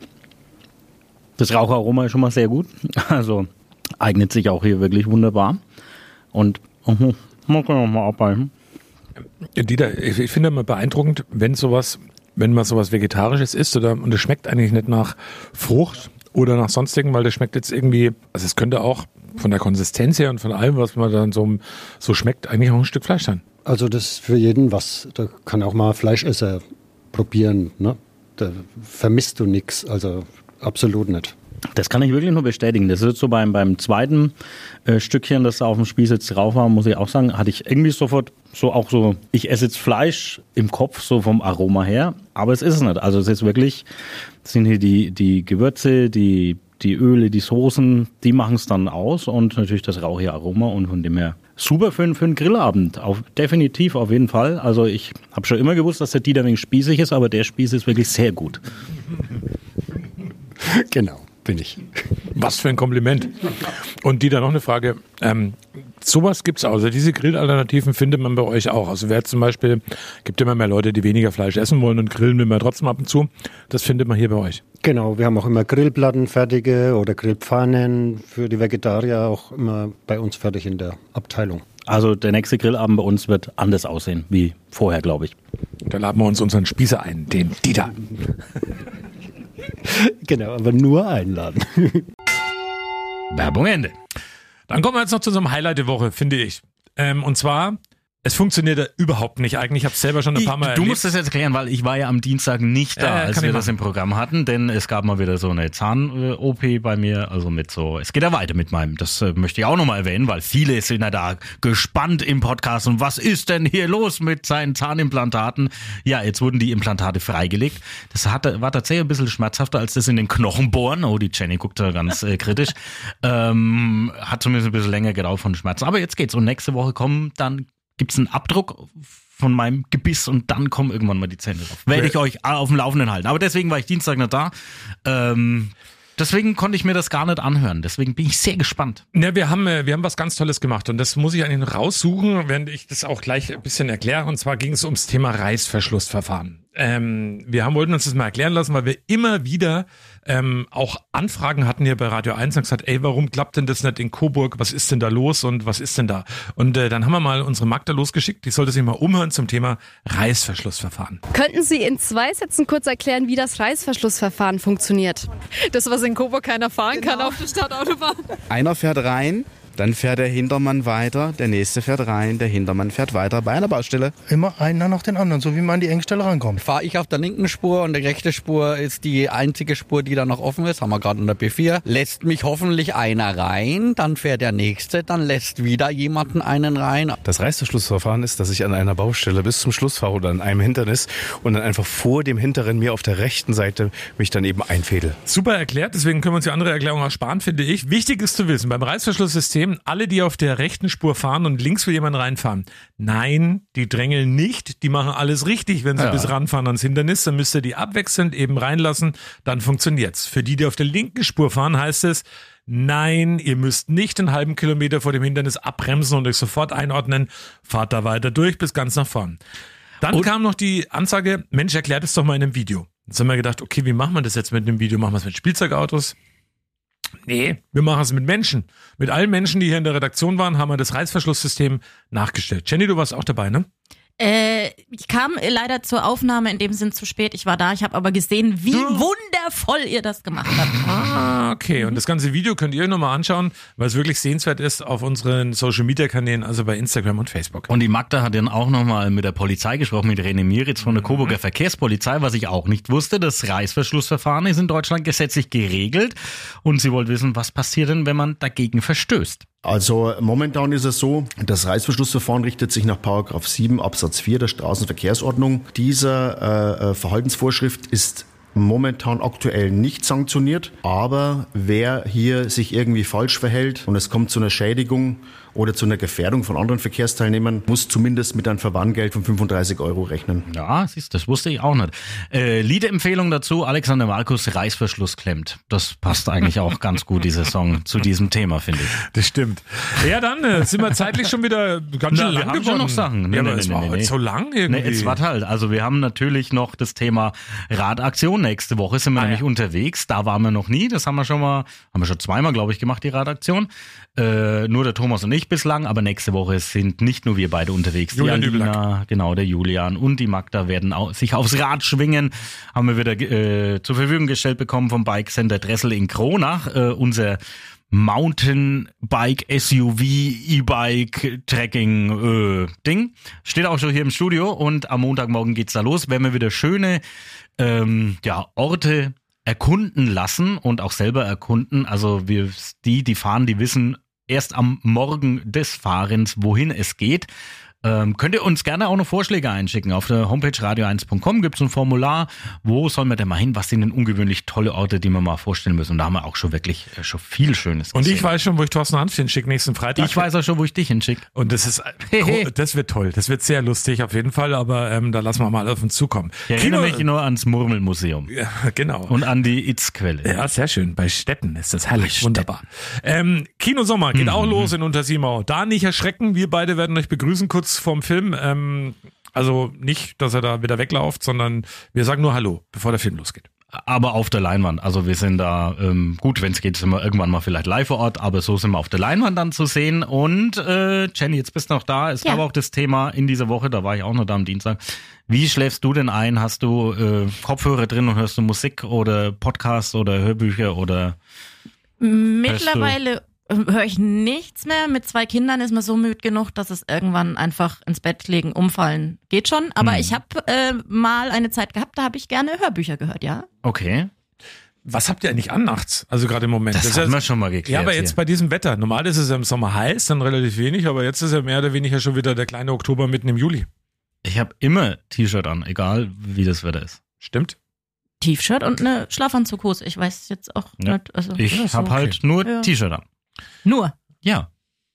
Das Raucharoma ist schon mal sehr gut, also eignet sich auch hier wirklich wunderbar. Und man kann auch mal abbeißen. Dieter, ich finde immer beeindruckend, wenn man sowas Vegetarisches isst und es schmeckt eigentlich nicht nach Frucht oder nach sonstigen, weil das schmeckt jetzt irgendwie, also es könnte auch von der Konsistenz her und von allem, was man dann so schmeckt, eigentlich auch ein Stück Fleisch sein. Also das ist für jeden was, da kann auch mal Fleischesser probieren, ne? Da vermisst du nichts, also absolut nicht. Das kann ich wirklich nur bestätigen. Das ist jetzt so beim zweiten Stückchen, das da auf dem Spieß jetzt drauf war, muss ich auch sagen, hatte ich irgendwie sofort ich esse jetzt Fleisch im Kopf, so vom Aroma her, aber es ist es nicht. Also es ist wirklich, sind hier die Gewürze, die Öle, die Soßen, die machen es dann aus und natürlich das rauchige Aroma und von dem her super für einen Grillabend. Definitiv, auf jeden Fall. Also ich habe schon immer gewusst, dass der Dieter ein wenig spießig ist, aber der Spieß ist wirklich sehr gut. Genau. Bin ich. Was für ein Kompliment. Und Dieter, noch eine Frage. Sowas gibt's auch. Also diese Grillalternativen findet man bei euch auch. Also wer zum Beispiel, gibt immer mehr Leute, die weniger Fleisch essen wollen und grillen will man trotzdem ab und zu. Das findet man hier bei euch. Genau, wir haben auch immer Grillplatten fertige oder Grillpfannen für die Vegetarier auch immer bei uns fertig in der Abteilung. Also der nächste Grillabend bei uns wird anders aussehen wie vorher, glaube ich. Da laden wir uns unseren Spießer ein, den Dieter. Genau, aber nur einladen. Werbung Ende. Dann kommen wir jetzt noch zu unserem Highlight der Woche, finde ich. Und zwar, es funktioniert ja überhaupt nicht eigentlich. Ich habe es selber schon ein paar Mal erlebt. Du musst das jetzt erklären, weil ich war ja am Dienstag nicht da, als wir das im Programm hatten, denn es gab mal wieder so eine Zahn-OP bei mir, also es geht ja weiter mit meinem, das möchte ich auch nochmal erwähnen, weil viele sind ja da gespannt im Podcast und was ist denn hier los mit seinen Zahnimplantaten? Ja, jetzt wurden die Implantate freigelegt. Das war tatsächlich ein bisschen schmerzhafter als das in den Knochen bohren. Oh, die Jenny guckt da ganz kritisch. Hat zumindest ein bisschen länger gedauert von Schmerzen. Aber jetzt geht's und nächste Woche gibt es einen Abdruck von meinem Gebiss und dann kommen irgendwann mal die Zähne drauf. Werde ich euch auf dem Laufenden halten. Aber deswegen war ich Dienstag nicht da. Deswegen konnte ich mir das gar nicht anhören. Deswegen bin ich sehr gespannt. Ja, wir haben was ganz Tolles gemacht und das muss ich eigentlich raussuchen, während ich das auch gleich ein bisschen erkläre. Und zwar ging es ums Thema Reißverschlussverfahren. Wir wollten uns das mal erklären lassen, weil wir immer wieder auch Anfragen hatten hier bei Radio 1 und gesagt, ey, warum klappt denn das nicht in Coburg? Was ist denn da los und was ist denn da? Und dann haben wir mal unsere Magda losgeschickt, die sollte sich mal umhören zum Thema Reißverschlussverfahren. Könnten Sie in 2 Sätzen kurz erklären, wie das Reißverschlussverfahren funktioniert? Das, was in Coburg keiner fahren kann auf der Stadtautobahn. Einer fährt rein, dann fährt der Hintermann weiter, der nächste fährt rein, der Hintermann fährt weiter bei einer Baustelle. Immer einer nach den anderen, so wie man an die Engstelle rankommt. Fahre ich auf der linken Spur und die rechte Spur ist die einzige Spur, die da noch offen ist, haben wir gerade in der B4. Lässt mich hoffentlich einer rein, dann fährt der nächste, dann lässt wieder jemanden einen rein. Das Reißverschlussverfahren ist, dass ich an einer Baustelle bis zum Schluss fahre oder an einem Hindernis und dann einfach vor dem Hinteren mir auf der rechten Seite mich dann eben einfädel. Super erklärt, deswegen können wir uns die andere Erklärung ersparen, finde ich. Wichtig ist zu wissen, beim Reißverschlusssystem, alle, die auf der rechten Spur fahren und links will jemand reinfahren. Nein, die drängeln nicht, die machen alles richtig, wenn sie bis ranfahren ans Hindernis, dann müsst ihr die abwechselnd eben reinlassen, dann funktioniert's. Für die auf der linken Spur fahren, heißt es, nein, ihr müsst nicht einen halben Kilometer vor dem Hindernis abbremsen und euch sofort einordnen, fahrt da weiter durch bis ganz nach vorn. Dann kam noch die Ansage, Mensch, erklärt es doch mal in einem Video. Jetzt haben wir gedacht, okay, wie machen wir das jetzt mit einem Video? Machen wir es mit Spielzeugautos? Nee, wir machen es mit Menschen. Mit allen Menschen, die hier in der Redaktion waren, haben wir das Reißverschlusssystem nachgestellt. Jenny, du warst auch dabei, ne? Ich kam leider zur Aufnahme in dem Sinn zu spät. Ich war da, ich habe aber gesehen, wie wundervoll ihr das gemacht habt. Ah, okay. Und das ganze Video könnt ihr euch nochmal anschauen, weil es wirklich sehenswert ist auf unseren Social-Media-Kanälen, also bei Instagram und Facebook. Und die Magda hat dann auch nochmal mit der Polizei gesprochen, mit René Mieritz von der Coburger Verkehrspolizei, was ich auch nicht wusste. Das Reißverschlussverfahren ist in Deutschland gesetzlich geregelt. Und sie wollte wissen, was passiert denn, wenn man dagegen verstößt? Also momentan ist es so, das Reißverschlussverfahren richtet sich nach § 7 Absatz 4 der Straßenverkehrsordnung. Diese Verhaltensvorschrift ist momentan aktuell nicht sanktioniert, aber wer hier sich irgendwie falsch verhält und es kommt zu einer Schädigung oder zu einer Gefährdung von anderen Verkehrsteilnehmern, muss zumindest mit einem Verwarngeld von 35 € rechnen. Ja, siehst, das wusste ich auch nicht. Liederempfehlung dazu, Alexander Markus, Reißverschluss klemmt. Das passt eigentlich auch ganz gut, dieser Song, zu diesem Thema, finde ich. Das stimmt. Ja, dann sind wir zeitlich schon wieder ganz schön lang geworden. Wir haben schon noch Sachen. Ja, aber es war heute so lang irgendwie. Nee, es war halt. Also wir haben natürlich noch das Thema Radaktion. Nächste Woche sind wir nämlich unterwegs. Da waren wir noch nie. Das haben wir schon zweimal, glaube ich, gemacht, die Radaktion. Nur der Thomas und ich bislang, aber nächste Woche sind nicht nur wir beide unterwegs. Julian die Alina, genau, der Julian und die Magda werden sich aufs Rad schwingen. Haben wir wieder zur Verfügung gestellt bekommen vom Bike Center Dressel in Kronach. Unser Mountainbike, SUV, E-Bike, Trekking Ding. Steht auch schon hier im Studio und am Montagmorgen geht's da los. Werden wir wieder schöne Orte erkunden lassen und auch selber erkunden. Also die fahren, die wissen erst am Morgen des Fahrens, wohin es geht. Könnt ihr uns gerne auch noch Vorschläge einschicken. Auf der Homepage radio1.com gibt es ein Formular. Wo sollen wir denn mal hin? Was sind denn ungewöhnlich tolle Orte, die wir mal vorstellen müssen? Und da haben wir auch schon wirklich schon viel Schönes gesehen. Und ich weiß schon, wo ich Thorsten Hanf hinschicke nächsten Freitag. Ich weiß auch schon, wo ich dich hinschicke. Und das wird toll. Das wird sehr lustig auf jeden Fall, aber da lassen wir mal auf uns zukommen. Ich erinnere mich nur ans Murmelmuseum. Ja, genau. Und an die Itzquelle. Ja, sehr schön. Bei Städten ist das herrlich. Wunderbar. Kinosommer geht auch los in Untersimau. Da nicht erschrecken. Wir beide werden euch begrüßen kurz vorm Film. Also nicht, dass er da wieder weglauft, sondern wir sagen nur Hallo, bevor der Film losgeht. Aber auf der Leinwand. Also wir sind da, gut, wenn es geht, sind wir irgendwann mal vielleicht live vor Ort, aber so sind wir auf der Leinwand dann zu sehen. Und Jenny, jetzt bist du noch da. Es gab auch das Thema in dieser Woche, da war ich auch noch da am Dienstag. Wie schläfst du denn ein? Hast du Kopfhörer drin und hörst du Musik oder Podcasts oder Hörbücher oder? Mittlerweile höre ich nichts mehr. Mit 2 Kindern ist man so müde genug, dass es irgendwann einfach ins Bett legen, umfallen. Geht schon. Aber ich habe mal eine Zeit gehabt, da habe ich gerne Hörbücher gehört, ja. Okay. Was habt ihr eigentlich an nachts? Also gerade im Moment. Das haben wir schon mal geklärt. Ja, aber jetzt bei diesem Wetter. Normal ist es ja im Sommer heiß, dann relativ wenig, aber jetzt ist ja mehr oder weniger schon wieder der kleine Oktober mitten im Juli. Ich habe immer T-Shirt an, egal wie das Wetter ist. Stimmt. T-Shirt und eine Schlafanzughose. Ich weiß jetzt auch nicht. Also, ich habe halt nur T-Shirt an. Nur? Ja.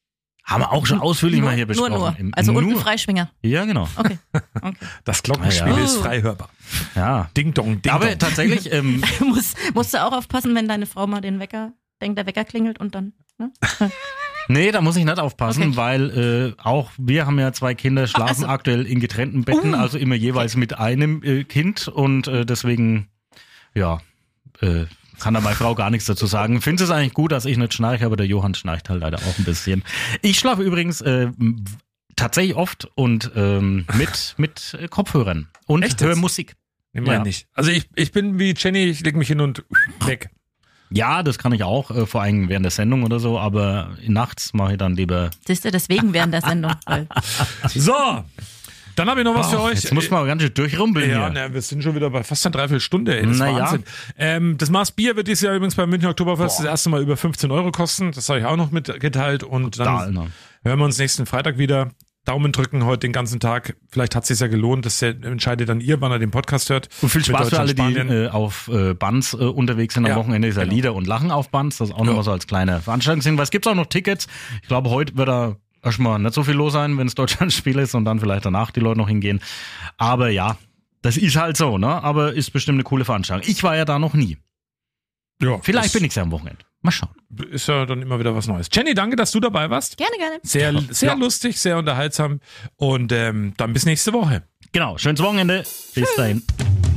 Haben wir auch schon ausführlich mal hier besprochen. Nur. Also unten Freischwinger. Ja, genau. Okay. Das Glockenspiel ist frei hörbar. Ja. Ding dong, ding Aber dong. tatsächlich... musst du auch aufpassen, wenn deine Frau mal der Wecker klingelt und dann... Ne? Nee, da muss ich nicht aufpassen, weil auch wir haben ja 2 Kinder, schlafen aktuell in getrennten Betten, also immer jeweils mit einem Kind und deswegen, kann da meine Frau gar nichts dazu sagen. Finde es eigentlich gut, dass ich nicht schnarche, aber der Johann schnarcht halt leider auch ein bisschen. Ich schlafe übrigens tatsächlich oft und mit Kopfhörern und höre Musik. Ich meine nicht. Also ich bin wie Jenny, ich leg mich hin und weg. Ja, das kann ich auch, vor allem während der Sendung oder so, aber nachts mache ich dann lieber... Siehst du, deswegen während der Sendung. So, dann habe ich noch was für euch. Jetzt muss man ganz schön durchrumpeln hier. Ja, wir sind schon wieder bei fast einer Dreiviertelstunde. Das ist Wahnsinn. Das Maß Bier wird dieses Jahr übrigens beim Münchner Oktoberfest das erste Mal über 15 € kosten. Das habe ich auch noch mitgeteilt. Und dann hören wir uns nächsten Freitag wieder. Daumen drücken heute den ganzen Tag. Vielleicht hat es sich ja gelohnt. Das entscheidet dann ihr, wann ihr den Podcast hört. Und viel Spaß für alle, die auf Bands unterwegs sind am Wochenende. Ist ja Lieder und Lachen auf Bands. Das ist auch nochmal so als kleine Veranstaltungshinweis. Gibt es auch noch Tickets. Ich glaube, heute wird da erstmal nicht so viel los sein, wenn es Deutschlandspiel ist und dann vielleicht danach die Leute noch hingehen. Aber ja, das ist halt so, ne? Aber ist bestimmt eine coole Veranstaltung. Ich war ja da noch nie. Ja, vielleicht bin ich ja am Wochenende. Mal schauen. Ist ja dann immer wieder was Neues. Jenny, danke, dass du dabei warst. Gerne. Sehr lustig, sehr unterhaltsam. Und dann bis nächste Woche. Genau, schönes Wochenende. Bis dahin.